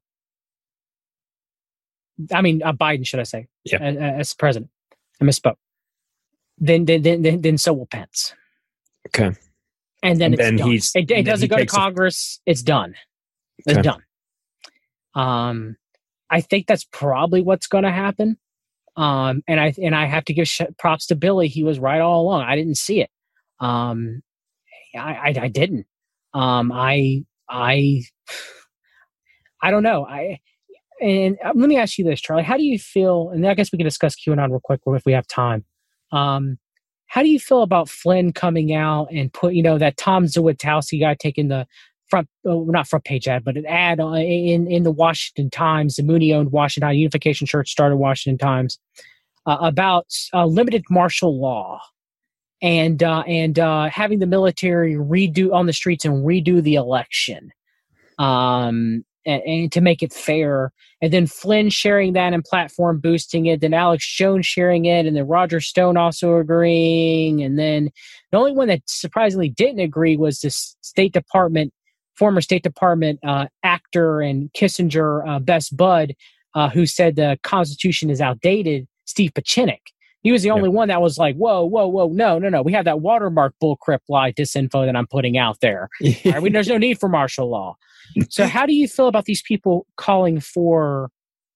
I mean uh, Biden, should I say? Yeah. As, as president, I misspoke. Then then then then so will Pence. Okay. And then, and it's then done. He's, it, it doesn't go to Congress. A... It's done. It's okay. done. Um, I think that's probably what's going to happen. Um, and I and I have to give sh- props to Billy. He was right all along. I didn't see it. Um, I, I, I didn't. Um, I I I don't know. I and uh, let me ask you this, Charlie. How do you feel? And I guess we can discuss QAnon real quick if we have time. Um. How do you feel about Flynn coming out and put, you know, that Tom Zawitowski guy taking the front, oh, not front page ad, but an ad in, in the Washington Times, the Mooney-owned Washington Unification Church started Washington Times, uh, about uh, limited martial law and uh, and uh, having the military redo on the streets and redo the election um, and, and to make it fair. And then Flynn sharing that and platform boosting it. Then Alex Jones sharing it. And then Roger Stone also agreeing. And then the only one that surprisingly didn't agree was the State Department, former State Department uh, actor and Kissinger uh, best bud, uh, who said the Constitution is outdated, Steve Pachinik. He was the only yep. one that was like, whoa, whoa, whoa, no, no, no. We have that watermark bullcrap lie disinfo that I'm putting out there. All right, we, there's no need for martial law. So how do you feel about these people calling for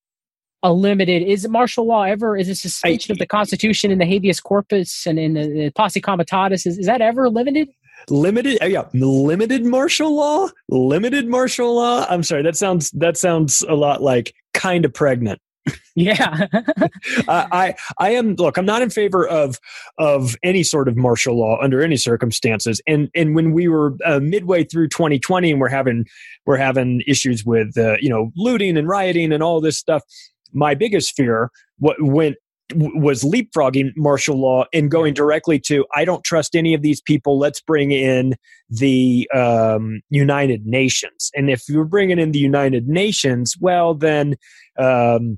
a limited, is martial law ever, is a suspension I, of the Constitution and the habeas corpus and in the, the posse comitatus, is, is that ever limited? Limited, yeah, limited martial law, limited martial law. I'm sorry, that sounds that sounds a lot like kind of pregnant. Yeah, uh, I I am. Look, I'm not in favor of of any sort of martial law under any circumstances. And and when we were uh, midway through twenty twenty and we're having we're having issues with uh, you know looting and rioting and all this stuff, my biggest fear what went. was leapfrogging martial law and going directly to, I don't trust any of these people. Let's bring in the um, United Nations. And if you're bringing in the United Nations, well, then, um,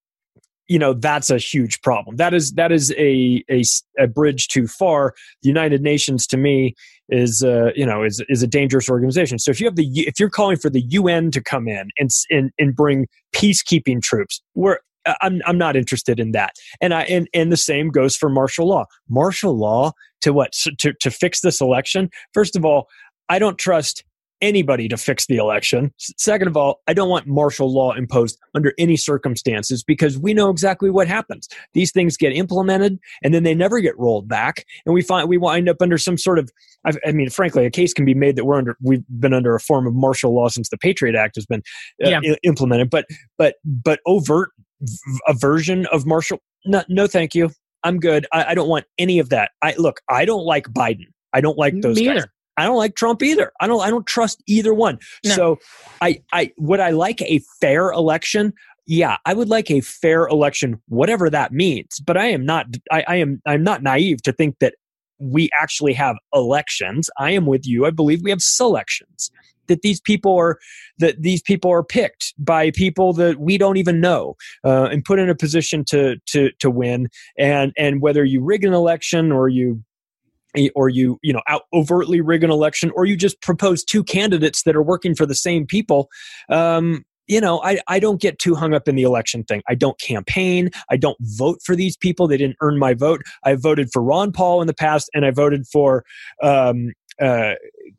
you know, that's a huge problem. That is that is a a, a bridge too far. The United Nations, to me, is uh, you know is is a dangerous organization. So if you have the if you're calling for the U N to come in and and, and bring peacekeeping troops, we're I'm I'm not interested in that. And I and, and the same goes for martial law. Martial law to what? To to fix this election? First of all, I don't trust anybody to fix the election. Second of all, I don't want martial law imposed under any circumstances because we know exactly what happens. These things get implemented and then they never get rolled back, and we find we wind up under some sort of. I've, I mean, frankly, a case can be made that we're under. We've been under a form of martial law since the Patriot Act has been uh, yeah. I- implemented, but but but overt a version of martial. No, no, thank you. I'm good. I, I don't want any of that. I look. I don't like Biden. I don't like those Me guys. Either. I don't like Trump either. I don't. I don't trust either one. No. So, I. I would I like a fair election. Yeah, I would like a fair election, whatever that means. But I am not. I, I am. I'm not naive to think that we actually have elections. I am with you. I believe we have selections. That these people are that these people are picked by people that we don't even know uh, and put in a position to to to win. And and whether you rig an election or you or you you know out overtly rig an election or you just propose two candidates that are working for the same people. Um, you know, I, I don't get too hung up in the election thing. I don't campaign. I don't vote for these people. They didn't earn my vote. I voted for Ron Paul in the past, and I voted for um, uh,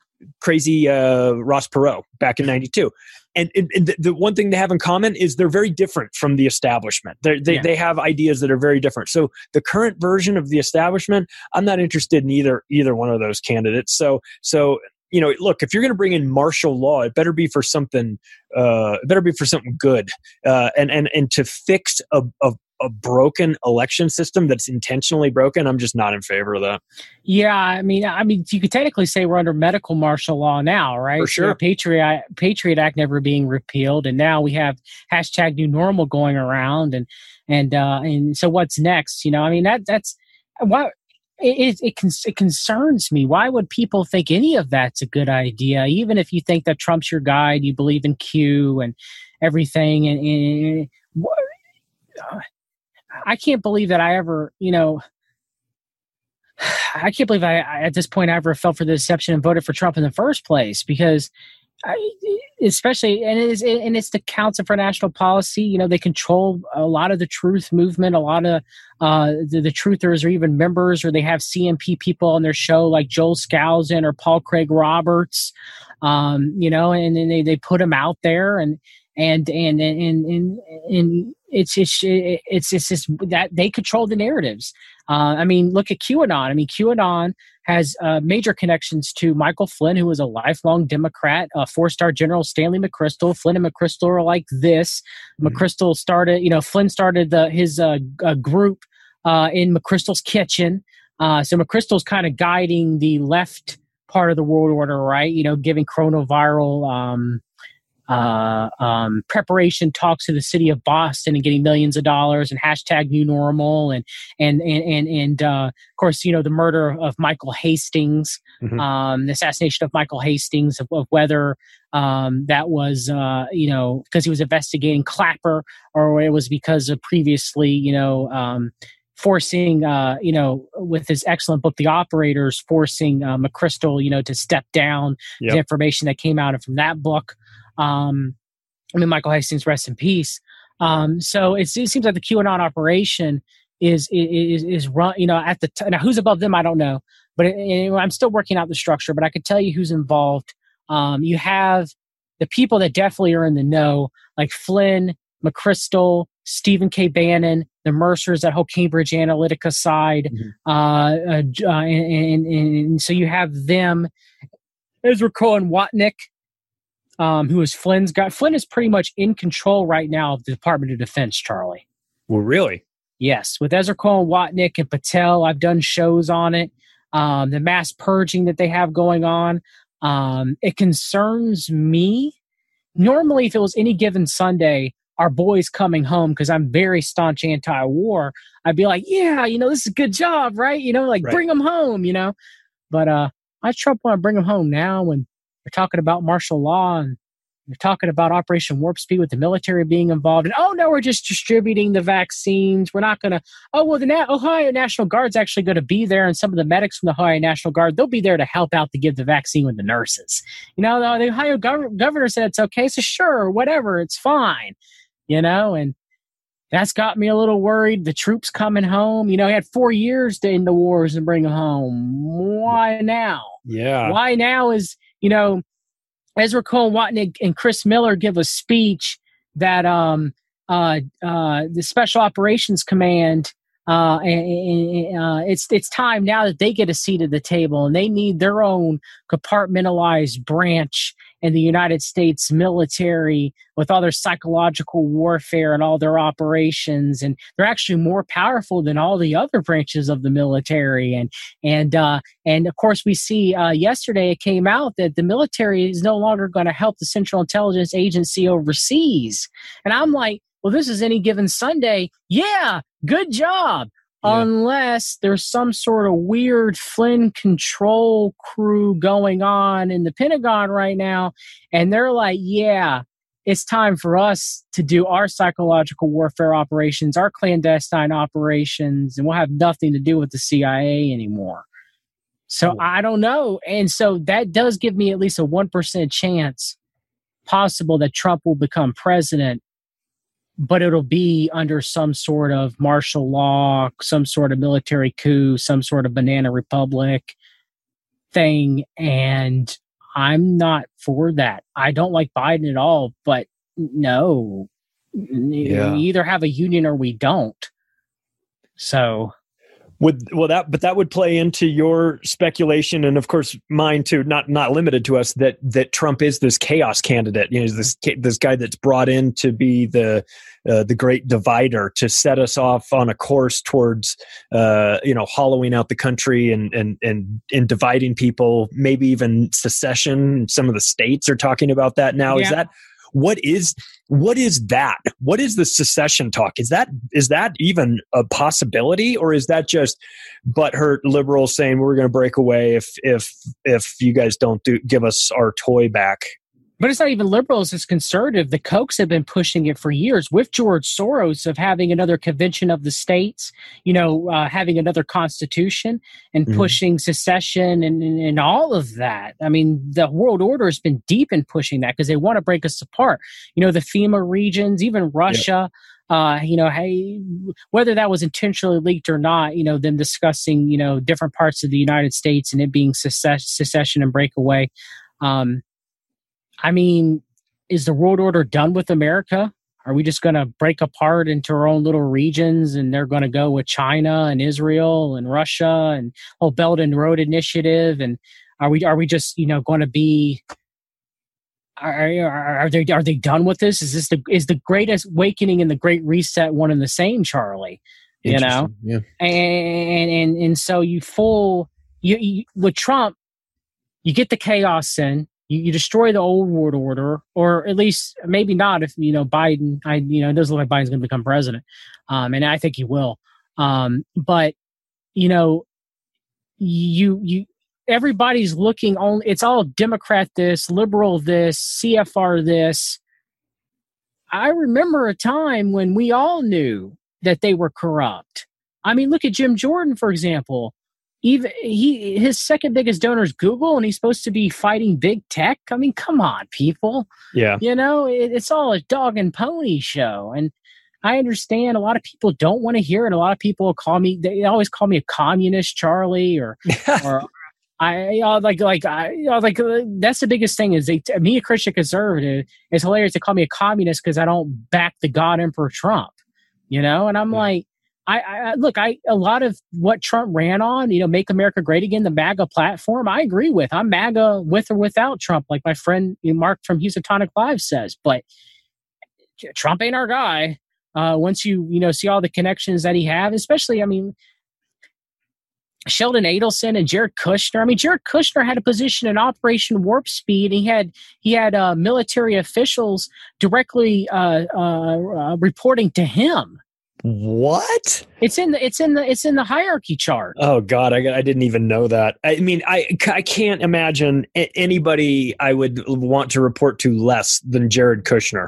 crazy uh, Ross Perot back in ninety-two. And, and, and the, the one thing they have in common is they're very different from the establishment. They're, they yeah. they have ideas that are very different. So the current version of the establishment, I'm not interested in either either one of those candidates. So so you know, look, if you're going to bring in martial law, it better be for something. Uh, it better be for something good. Uh, and and and to fix a, a a broken election system that's intentionally broken, I'm just not in favor of that. Yeah, I mean, I mean, you could technically say we're under medical martial law now, right? For sure. So Patriot Patriot Act never being repealed, and now we have hashtag new normal going around, and and uh, and so what's next? You know, I mean, that that's why. It, it, it, it concerns me. Why would people think any of that's a good idea? Even if you think that Trump's your guide, you believe in Q and everything. And, and what, I can't believe that I ever, you know, I can't believe I, I at this point I ever fell for the deception and voted for Trump in the first place, because I, especially, and it is, and it's the Council for National Policy. You know, they control a lot of the truth movement. A lot of uh, the, the truthers are even members, or they have C M P people on their show, like Joel Skousen or Paul Craig Roberts. Um, you know, and then they, they put them out there, and and and and and, and it's it's it's it's just that they control the narratives. Uh, I mean, look at QAnon. I mean, QAnon has uh, major connections to Michael Flynn, who was a lifelong Democrat, uh, four-star General Stanley McChrystal. Flynn and McChrystal are like this. Mm-hmm. McChrystal started, you know, Flynn started the, his uh, uh, group uh, in McChrystal's kitchen. Uh, so McChrystal's kind of guiding the left part of the world order, right? You know, giving coronavirus um, uh, um, preparation talks to the city of Boston and getting millions of dollars, and hashtag new normal. And, and, and, and, and uh, of course, you know, the murder of Michael Hastings, mm-hmm. um, the assassination of Michael Hastings, of, of whether um, that was, uh, you know, because he was investigating Clapper, or it was because of previously, you know, um, forcing, uh, you know, with his excellent book, The Operators, forcing uh, McChrystal, you know, to step down yep. the information that came out from that book. Um, I mean, Michael Hastings, rest in peace. Um, so it, it seems like the QAnon operation is is is run. You know, at the t- now who's above them, I don't know, but it, it, I'm still working out the structure. But I could tell you who's involved. Um, you have the people that definitely are in the know, like Flynn, McChrystal, Stephen K. Bannon, the Mercers, that whole Cambridge Analytica side. Mm-hmm. Uh, uh, and, and, and so you have them. Ezra Cohen Watnick, um, who is Flynn's guy. Flynn is pretty much in control right now of the Department of Defense, Charlie. Well, really? Yes. With Ezra Cohen Watnick and Patel, I've done shows on it. Um, the mass purging that they have going on. Um, it concerns me. Normally, if it was any given Sunday, our boys coming home, because I'm very staunch anti-war, I'd be like, yeah, you know, this is a good job, right? You know, like, right. Bring them home, you know. But uh, I Trump want to bring them home now when they're talking about martial law and they're talking about Operation Warp Speed with the military being involved. And, oh, no, we're just distributing the vaccines. We're not going to, oh, well, the Na- Ohio National Guard's actually going to be there, and some of the medics from the Ohio National Guard, they'll be there to help out to give the vaccine with the nurses. You know, the, the Ohio gov- governor said it's okay, so sure, whatever, it's fine. You know, and that's got me a little worried. The troops coming home, you know, he had four years to end the wars and bring them home. Why now? Yeah. Why now is, you know, Ezra Cohen Watnick and Chris Miller give a speech that um, uh, uh, the Special Operations Command, uh, and, uh, it's it's time now that they get a seat at the table, and they need their own compartmentalized branch in the United States military with all their psychological warfare and all their operations. And they're actually more powerful than all the other branches of the military. And, and, uh, and of course we see, uh, yesterday it came out that the military is no longer going to help the Central Intelligence Agency overseas. And I'm like, well, this is any given Sunday. Yeah, good job. Yeah. Unless there's some sort of weird Flynn control crew going on in the Pentagon right now. And they're like, yeah, it's time for us to do our psychological warfare operations, our clandestine operations, and we'll have nothing to do with the C I A anymore. So I don't know. And so that does give me at least a one percent chance possible that Trump will become president, but it'll be under some sort of martial law, some sort of military coup, some sort of banana republic thing. And I'm not for that. I don't like Biden at all, but no, yeah. We either have a union or we don't. So... Would, well, that, but that would play into your speculation, and of course mine too. Not not limited to us. That that Trump is this chaos candidate. You know, this this guy that's brought in to be the uh, the great divider, to set us off on a course towards uh, you know hollowing out the country and and and and dividing people. Maybe even secession. Some of the states are talking about that now. Yeah. Is that what is what is that? What is the secession talk? Is that is that even a possibility, or is that just butthurt liberals saying we're going to break away if if if you guys don't do give us our toy back? But it's not even liberals, it's conservative. The Kochs have been pushing it for years with George Soros of having another convention of the states, you know, uh, having another constitution and mm-hmm. pushing secession and, and, and all of that. I mean, the world order has been deep in pushing that because they want to break us apart. You know, the FEMA regions, even Russia, yep. uh, you know, hey, whether that was intentionally leaked or not, you know, them discussing, you know, different parts of the United States and it being secession, secession and breakaway. Um, I mean, is the world order done with America? Are we just going to break apart into our own little regions and they're going to go with China and Israel and Russia and whole Belt and Road Initiative? And are we are we just, you know, going to be are, are, are they are they done with this? Is this the is the greatest awakening and the Great Reset one and the same, Charlie? You know? Yeah. And and and so you full you, you with Trump, you get the chaos in. You, you destroy the old world order, or at least maybe not if, you know, Biden, I, you know, it doesn't look like Biden's going to become president. Um, and I think he will. Um, but, you know, you, you, everybody's looking on, it's all Democrat this, liberal this, C F R this. I remember a time when we all knew that they were corrupt. I mean, look at Jim Jordan, for example. Even he, his second biggest donor is Google, and he's supposed to be fighting big tech. I mean, come on, people. Yeah, you know, it, it's all a dog and pony show. And I understand a lot of people don't want to hear it. A lot of people call me, they always call me a communist, Charlie, or, or I, you know, like, like, I, you know, like, uh, that's the biggest thing is they, me, a Christian conservative, it's hilarious to call me a communist because I don't back the God Emperor Trump, you know? And I'm yeah. like, I, I look, I, a lot of what Trump ran on, you know, make America great again, the MAGA platform, I agree with. I'm MAGA with or without Trump, like my friend you know, Mark from Houstonic Live says, but Trump ain't our guy. Uh, once you, you know, see all the connections that he have, especially, I mean, Sheldon Adelson and Jared Kushner. I mean, Jared Kushner had a position in Operation Warp Speed. He had he had uh, military officials directly uh, uh, uh, reporting to him. What? It's in the it's in the it's in the hierarchy chart. Oh God, I, I didn't even know that. I mean, I I can't imagine anybody I would want to report to less than Jared Kushner.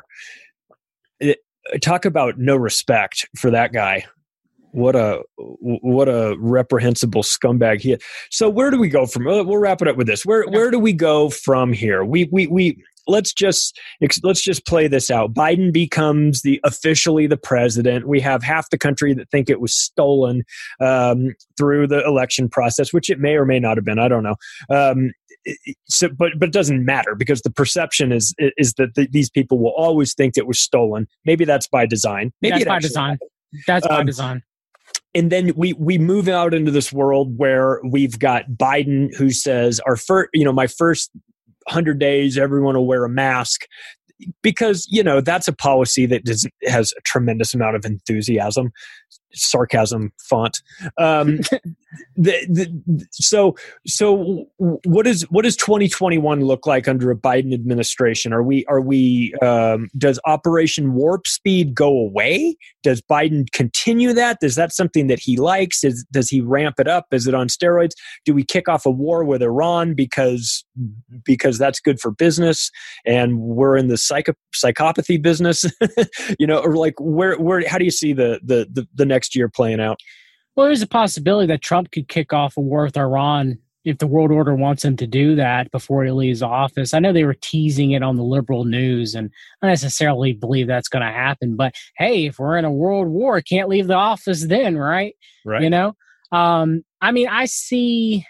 It, talk about no respect for that guy. What a what a reprehensible scumbag he is. So where do we go from? We'll wrap it up with this. Where where do we go from here? We we we let's just let's just play this out. Biden becomes the officially the president. We have half the country that think it was stolen um, through the election process, which it may or may not have been. I don't know. Um, so, but but it doesn't matter because the perception is is that the, these people will always think it was stolen. Maybe that's by design. Maybe that's by design. Happened. That's by um, design. And then we we move out into this world where we've got Biden who says, "Our first, you know, my first hundred days, everyone will wear a mask," because you know that's a policy that does, has a tremendous amount of enthusiasm, sarcasm font. Um, the, the, so so what is what does twenty twenty-one look like under a Biden administration? Are we are we um, does Operation Warp Speed go away? Does Biden continue that? Is that something that he likes? Is, does he ramp it up? Is it on steroids? Do we kick off a war with Iran because because that's good for business and we're in the psycho, psychopathy business? You know, or like where where how do you see the the the, the next year playing out? Well, there's a possibility that Trump could kick off a war with Iran if the world order wants him to do that before he leaves office. I know they were teasing it on the liberal news, and I don't necessarily believe that's going to happen. But hey, if we're in a world war, can't leave the office then, right? Right. You know, um, I mean, I see,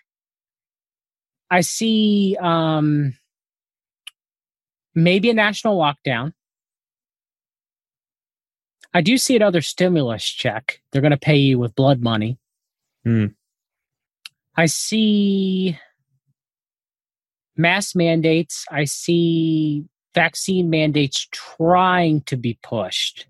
I see um, maybe a national lockdown. I do see another stimulus check. They're going to pay you with blood money. Mm. I see mask mandates. I see vaccine mandates trying to be pushed.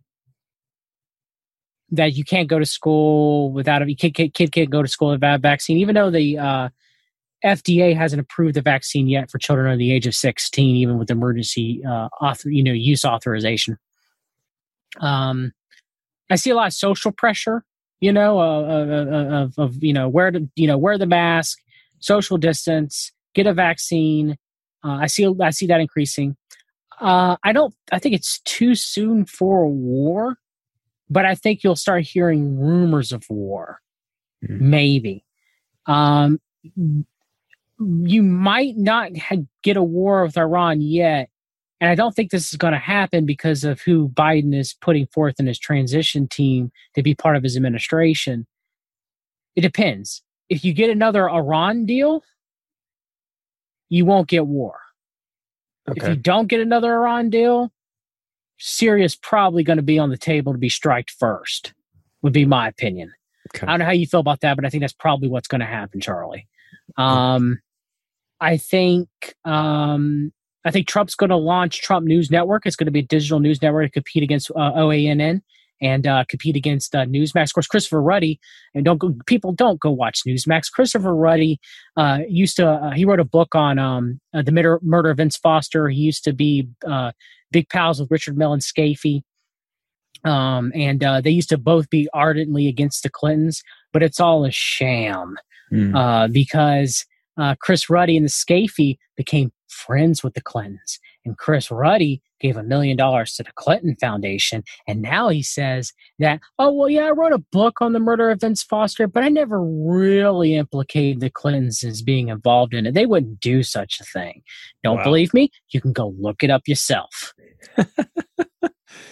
That you can't go to school without a kid, kid, kid can't go to school without a vaccine, even though the uh, F D A hasn't approved the vaccine yet for children under the age of sixteen, even with emergency uh, author, you know, use authorization. Um, I see a lot of social pressure, you know, uh, of, of, you know, wear to, you know, wear the mask, social distance, get a vaccine. Uh, I see, I see that increasing. Uh, I don't, I think it's too soon for a war, but I think you'll start hearing rumors of war. Mm-hmm. Maybe. Um, you might not ha- get a war with Iran yet. And I don't think this is going to happen because of who Biden is putting forth in his transition team to be part of his administration. It depends. If you get another Iran deal, you won't get war. Okay. If you don't get another Iran deal, Syria's probably going to be on the table to be striked first, would be my opinion. Okay. I don't know how you feel about that, but I think that's probably what's going to happen, Charlie. Um, I think... Um, I think Trump's going to launch Trump News Network. It's going to be a digital news network to compete against uh, O A N N and uh, compete against uh, Newsmax. Of course, Christopher Ruddy, and don't go, people don't go watch Newsmax. Christopher Ruddy uh, used to, uh, he wrote a book on um, uh, the murder, murder of Vince Foster. He used to be uh, big pals with Richard Mellon Scaife. Um, and uh, they used to both be ardently against the Clintons, but it's all a sham mm. uh, because uh, Chris Ruddy and the Scaife became friends with the Clintons, and Chris Ruddy gave a million dollars to the Clinton Foundation, and now he says that, oh well, yeah, I wrote a book on the murder of Vince Foster, but I never really implicated the Clintons as being involved in it. They wouldn't do such a thing. Don't wow. believe me? You can go look it up yourself.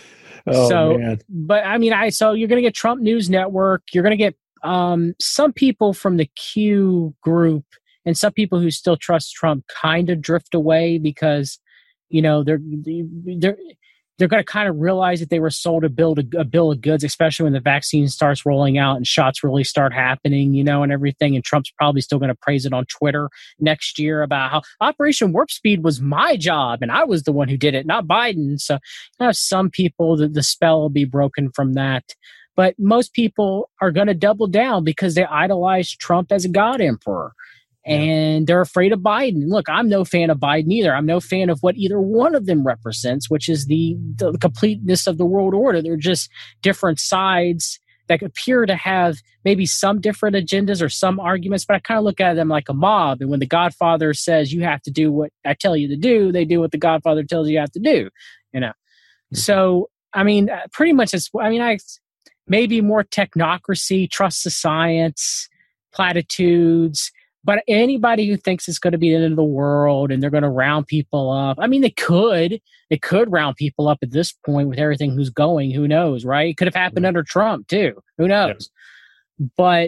Oh, so, man. but I mean, I so you're going to get Trump News Network. You're going to get um, some people from the Q group and some people who still trust Trump kind of drift away because, you know, they're they're they're going to kind of realize that they were sold a bill to, a bill of goods, especially when the vaccine starts rolling out and shots really start happening, you know, and everything. And Trump's probably still going to praise it on Twitter next year about how Operation Warp Speed was my job and I was the one who did it, not Biden. So you have some people that the spell will be broken from that. But most people are going to double down because they idolize Trump as a God emperor. And they're afraid of Biden. Look, I'm no fan of Biden either. I'm no fan of what either one of them represents, which is the, the completeness of the world order. They're just different sides that appear to have maybe some different agendas or some arguments, but I kind of look at them like a mob. And when the Godfather says you have to do what I tell you to do, they do what the Godfather tells you you have to do, you know? Mm-hmm. So, I mean, pretty much it's, I mean, I maybe more technocracy, trust the science, platitudes. But anybody who thinks it's going to be the end of the world and they're going to round people up, I mean, they could. They could round people up at this point with everything who's going. Who knows, right? It could have happened right. under Trump, too. Who knows? Yeah. But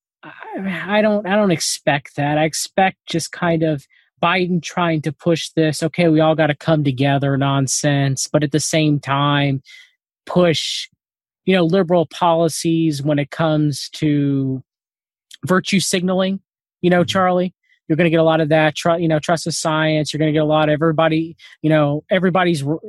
I, I don't I don't expect that. I expect just kind of Biden trying to push this, okay, we all got to come together nonsense, but at the same time, push, you know, liberal policies when it comes to virtue signaling. You know, Charlie, you're going to get a lot of that. Tr- you know, trust the science. You're going to get a lot of everybody. You know, everybody's. Uh,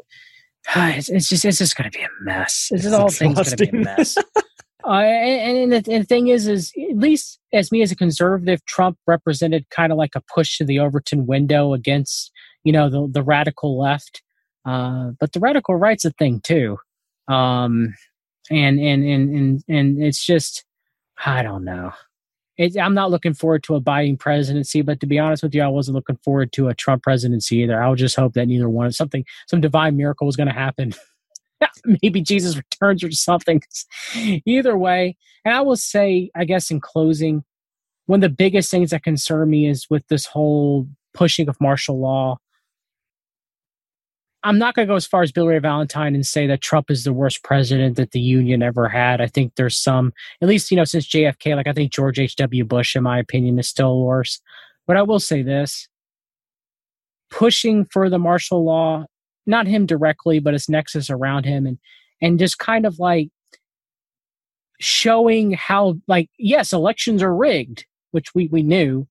it's, it's just, it's just going to be a mess. It's, the whole thing's going to be a mess. uh, and, and, the, and the thing is, is at least as me as a conservative, Trump represented kind of like a push to the Overton window against, you know, the the radical left. Uh, but the radical right's a thing too, um, and and and and and it's just, I don't know. It, I'm not looking forward to a Biden presidency, but to be honest with you, I wasn't looking forward to a Trump presidency either. I would just hope that neither one, something, some divine miracle was going to happen. Maybe Jesus returns or something. Either way, and I will say, I guess in closing, one of the biggest things that concern me is with this whole pushing of martial law. I'm not going to go as far as Bill Ray Valentine and say that Trump is the worst president that the Union ever had. I think there's some, at least, you know, since J F K, like I think George H W Bush, in my opinion, is still worse. But I will say this, pushing for the martial law, not him directly, but his nexus around him, and and just kind of like showing how, like, yes, elections are rigged, which we, we knew.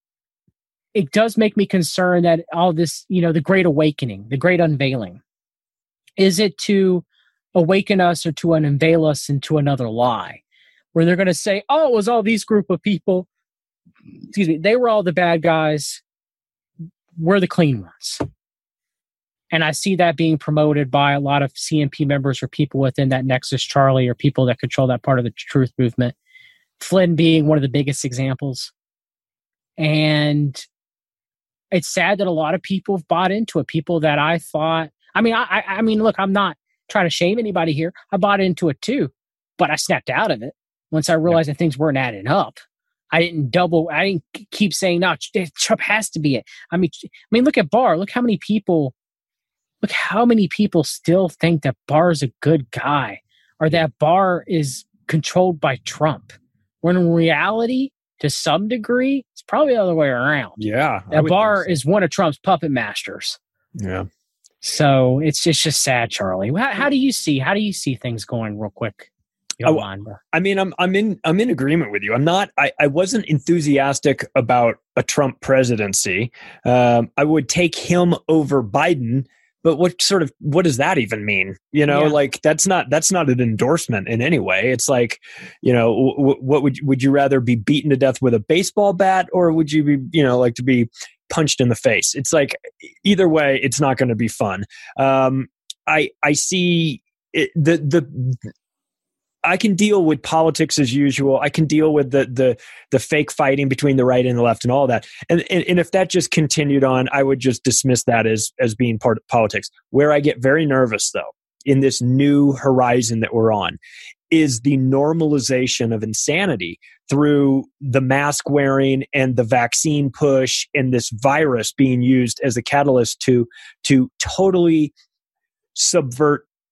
It does make me concerned that all this, you know, the great awakening, the great unveiling, is it to awaken us or to unveil us into another lie where they're going to say, oh, it was all these group of people. Excuse me. They were all the bad guys. We're the clean ones. And I see that being promoted by a lot of C N P members or people within that Nexus Charlie or people that control that part of the truth movement. Flynn being one of the biggest examples. And it's sad that a lot of people have bought into it. People that I thought, I mean, I, I mean, look, I'm not trying to shame anybody here. I bought into it too, but I snapped out of it once I realized yeah. that things weren't adding up. I didn't double, I didn't keep saying, no, Trump has to be it. I mean, I mean, look at Barr. Look how many people, look how many people still think that Barr is a good guy or that Barr is controlled by Trump. When in reality, to some degree, it's probably the other way around. Yeah. That Barr so. is one of Trump's puppet masters. Yeah. So it's just, just sad, Charlie. How, how do you see, how do you see things going real quick? Oh, I mean, I'm, I'm in, I'm in agreement with you. I'm not, I, I wasn't enthusiastic about a Trump presidency. Um, I would take him over Biden, but what sort of, what does that even mean? You know, yeah. like that's not, that's not an endorsement in any way. It's like, you know, w- what would, would you rather be beaten to death with a baseball bat or would you be, you know, like to be punched in the face? It's like, either way, it's not going to be fun. Um, I, I see it, the, the, I can deal with politics as usual. I can deal with the the the fake fighting between the right and the left and all that. And, and and if that just continued on, I would just dismiss that as as being part of politics. Where I get very nervous, though, in this new horizon that we're on, is the normalization of insanity through the mask wearing and the vaccine push and this virus being used as a catalyst to to totally subvert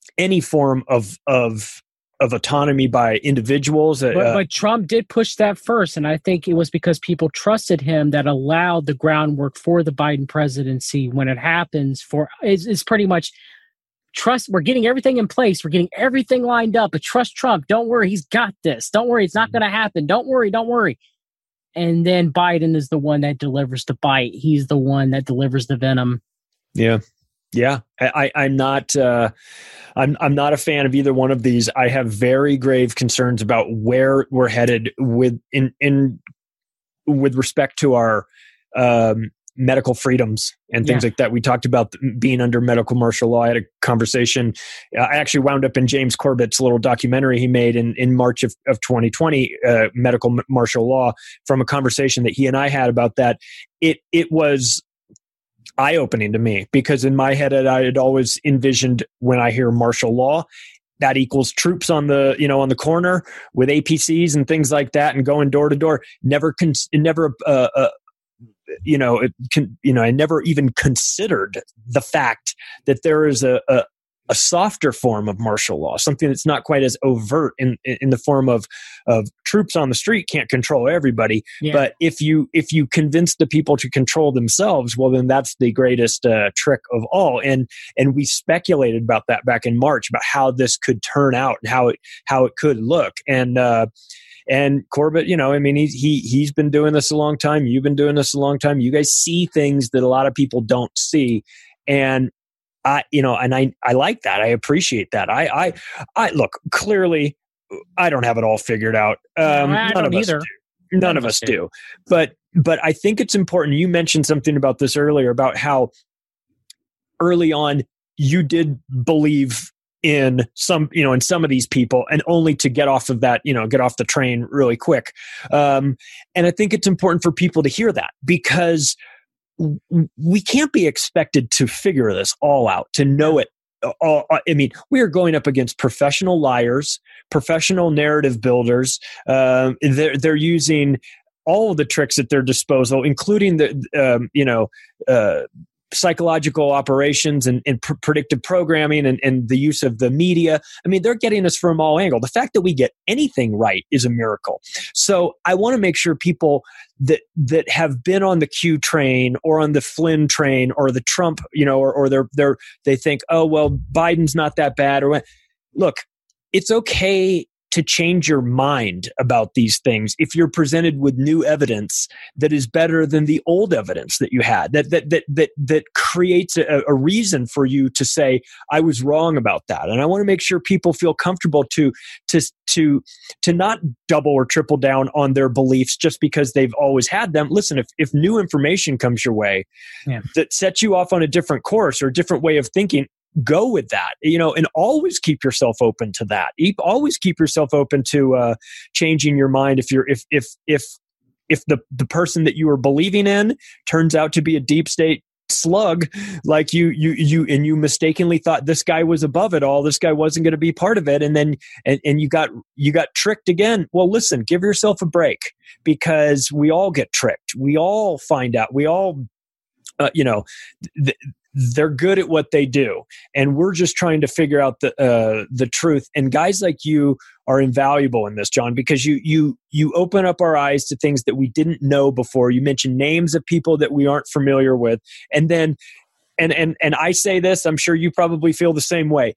any form of of of autonomy by individuals. But, uh, but Trump did push that first, and I think it was because people trusted him that allowed the groundwork for the Biden presidency. When it happens, for is is pretty much trust. We're getting everything in place. We're getting everything lined up. But trust Trump. Don't worry, he's got this. Don't worry, it's not going to happen. Don't worry, don't worry. And then Biden is the one that delivers the bite. He's the one that delivers the venom. Yeah. Yeah, I, I'm not. Uh, I'm I'm not a fan of either one of these. I have very grave concerns about where we're headed with in in with respect to our um, medical freedoms and things yeah. like that. We talked about being under medical martial law. I had a conversation. I actually wound up in James Corbett's little documentary he made in in March of, of twenty twenty, uh, medical martial law, from a conversation that he and I had about that. It it was eye-opening to me, because in my head I had always envisioned, when I hear martial law, that equals troops on the you know on the corner with A P Cs and things like that, and going door to door. Never, con- never, uh, uh, you know, it can, you know, I never even considered the fact that there is a, a a softer form of martial law, something that's not quite as overt in in the form of of troops on the street can't control everybody. Yeah. But if you if you convince the people to control themselves, well, then that's the greatest uh, trick of all. And and we speculated about that back in March, about how this could turn out and how it how it could look. And uh, and Corbett, you know, I mean, he's he he's been doing this a long time. You've been doing this a long time. You guys see things that a lot of people don't see, and I, you know, and I, I like that. I appreciate that. I, I, I look, clearly I don't have it all figured out. Um, no, I none don't of us either. do. None, none of us do. do. But, but I think it's important. You mentioned something about this earlier, about how early on you did believe in some, you know, in some of these people, and only to get off of that, you know, get off the train really quick. Um, and I think it's important for people to hear that, because we can't be expected to figure this all out, to know it all. I mean, we are going up against professional liars, professional narrative builders. Uh, they're, they're using all of the tricks at their disposal, including the, um, you know, uh, psychological operations and, and pr- predictive programming and, and the use of the media. I mean, they're getting us from all angles. The fact that we get anything right is a miracle. So I want to make sure people that that have been on the Q train or on the Flynn train or the Trump, you know, or, or they're they're they think, oh well, Biden's not that bad. Or look, it's okay to change your mind about these things if you're presented with new evidence that is better than the old evidence that you had, that that that that that creates a, a reason for you to say, I was wrong about that. And I want to make sure people feel comfortable to to to to not double or triple down on their beliefs just because they've always had them. Listen, if if new information comes your way yeah. that sets you off on a different course or a different way of thinking, go with that, you know, and always keep yourself open to that. Always keep yourself open to uh, changing your mind. If you're, if, if, if, if the, the person that you are believing in turns out to be a deep state slug, like you, you, you, and you mistakenly thought this guy was above it all, this guy wasn't going to be part of it. And then, and, and you got, you got tricked again. Well, listen, give yourself a break, because we all get tricked. We all find out, we all, uh, you know, th- they're good at what they do, and we're just trying to figure out the uh, the truth. And guys like you are invaluable in this, John, because you you you open up our eyes to things that we didn't know before. You mentioned names of people that we aren't familiar with, and then and and and I say this, I'm sure you probably feel the same way.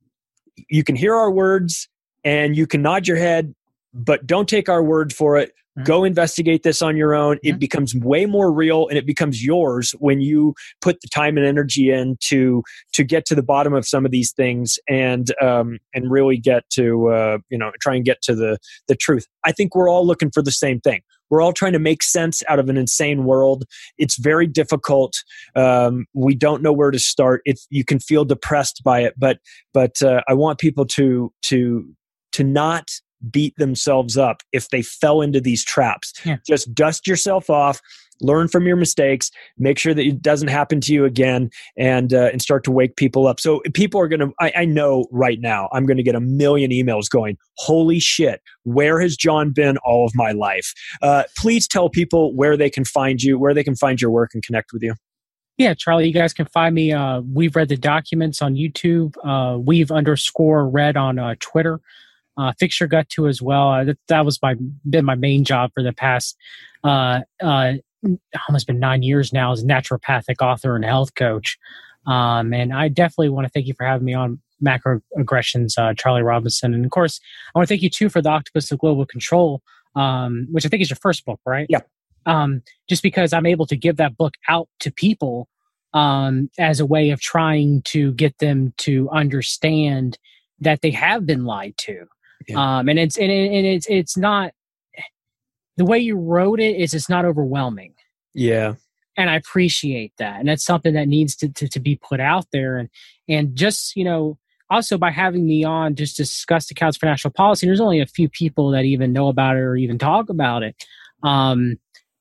You can hear our words and you can nod your head, but don't take our word for it. Mm-hmm. Go investigate this on your own. Mm-hmm. It becomes way more real, and it becomes yours when you put the time and energy in to to get to the bottom of some of these things, and um, and really get to uh, you know try and get to the the truth. I think we're all looking for the same thing. We're all trying to make sense out of an insane world. It's very difficult. Um, we don't know where to start. It's, you can feel depressed by it, but but uh, I want people to to to not beat themselves up if they fell into these traps. Yeah. Just dust yourself off, learn from your mistakes, make sure that it doesn't happen to you again, and uh, and start to wake people up. So people are going to, I know right now, I'm going to get a million emails going, holy shit, where has John been all of my life? Uh, please tell people where they can find you, where they can find your work and connect with you. Yeah, Charlie, you guys can find me. Uh, We've Read the Documents on YouTube. Uh, we've underscore read on uh, Twitter. Uh, Fix Your Gut too as well. Uh, that, that was my been my main job for the past uh, uh, almost been nine years now as a naturopathic author and health coach. Um, and I definitely want to thank you for having me on Macroaggressions, uh, Charlie Robinson. And of course, I want to thank you too for The Octopus of Global Control, um, which I think is your first book, right? Yeah. Um, just because I'm able to give that book out to people um, as a way of trying to get them to understand that they have been lied to. Yeah. Um, and it's, and, it, and it's, it's not, the way you wrote it is it's not overwhelming. Yeah. And I appreciate that. And that's something that needs to, to, to be put out there. And, and just, you know, also by having me on just to discuss the Council for National Policy, there's only a few people that even know about it or even talk about it. Um,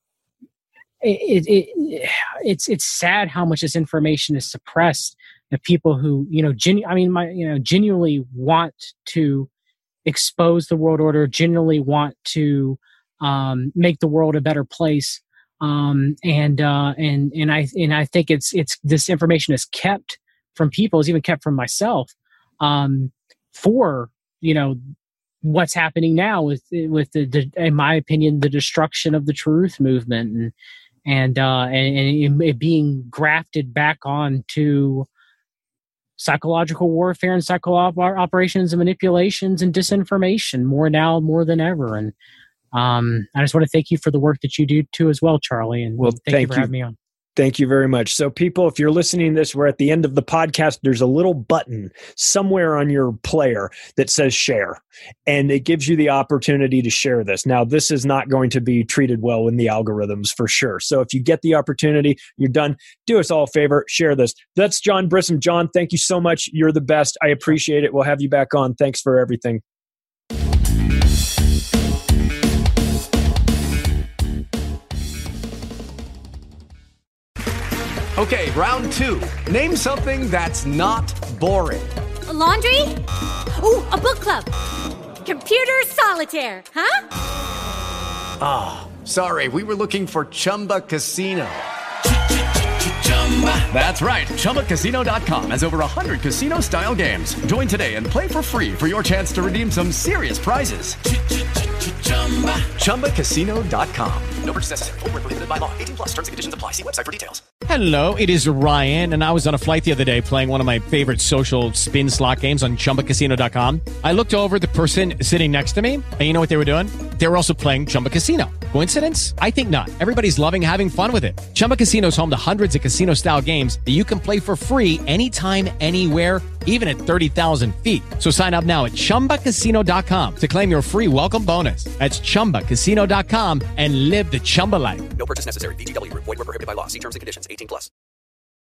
It, it, it it's it's sad how much this information is suppressed. The people who you know, genu- I mean, my you know, genuinely want to expose the world order, genuinely want to um, make the world a better place, um, and uh, and and I and I think it's it's this information is kept from people, is even kept from myself, um, for you know what's happening now with with the, the in my opinion the destruction of the Truth movement and. And, uh, and and it being grafted back onto psychological warfare and psychological operations and manipulations and disinformation more now more than ever. And um, I just want to thank you for the work that you do too as well, Charlie. And well, thank, thank you for you. having me on. Thank you very much. So people, if you're listening to this, we're at the end of the podcast. There's a little button somewhere on your player that says share, and it gives you the opportunity to share this. Now, this is not going to be treated well in the algorithms for sure. So if you get the opportunity, you're done. Do us all a favor, share this. That's John Brissom. John, thank you so much. You're the best. I appreciate it. We'll have you back on. Thanks for everything. Okay, round two. Name something that's not boring. A laundry? Ooh, a book club. Computer solitaire, huh? Ah, oh, sorry, we were looking for Chumba Casino. That's right, Chumba Casino dot com has over one hundred casino-style games. Join today and play for free for your chance to redeem some serious prizes. Chumba Casino dot com. No purchase necessary. Void where prohibited by law. eighteen plus terms and conditions apply. See website for details. Hello, it is Ryan, and I was on a flight the other day playing one of my favorite social spin slot games on Chumba Casino dot com. I looked over at the person sitting next to me, and you know what they were doing? They were also playing Chumba Casino. Coincidence? I think not. Everybody's loving having fun with it. Chumba Casino is home to hundreds of casino-style games that you can play for free anytime, anywhere, even at thirty thousand feet. So sign up now at Chumba Casino dot com to claim your free welcome bonus. That's Chumba Casino dot com and live the Chumba life. No purchase necessary. V G W. Void where prohibited by law. See terms and conditions. eighteen plus.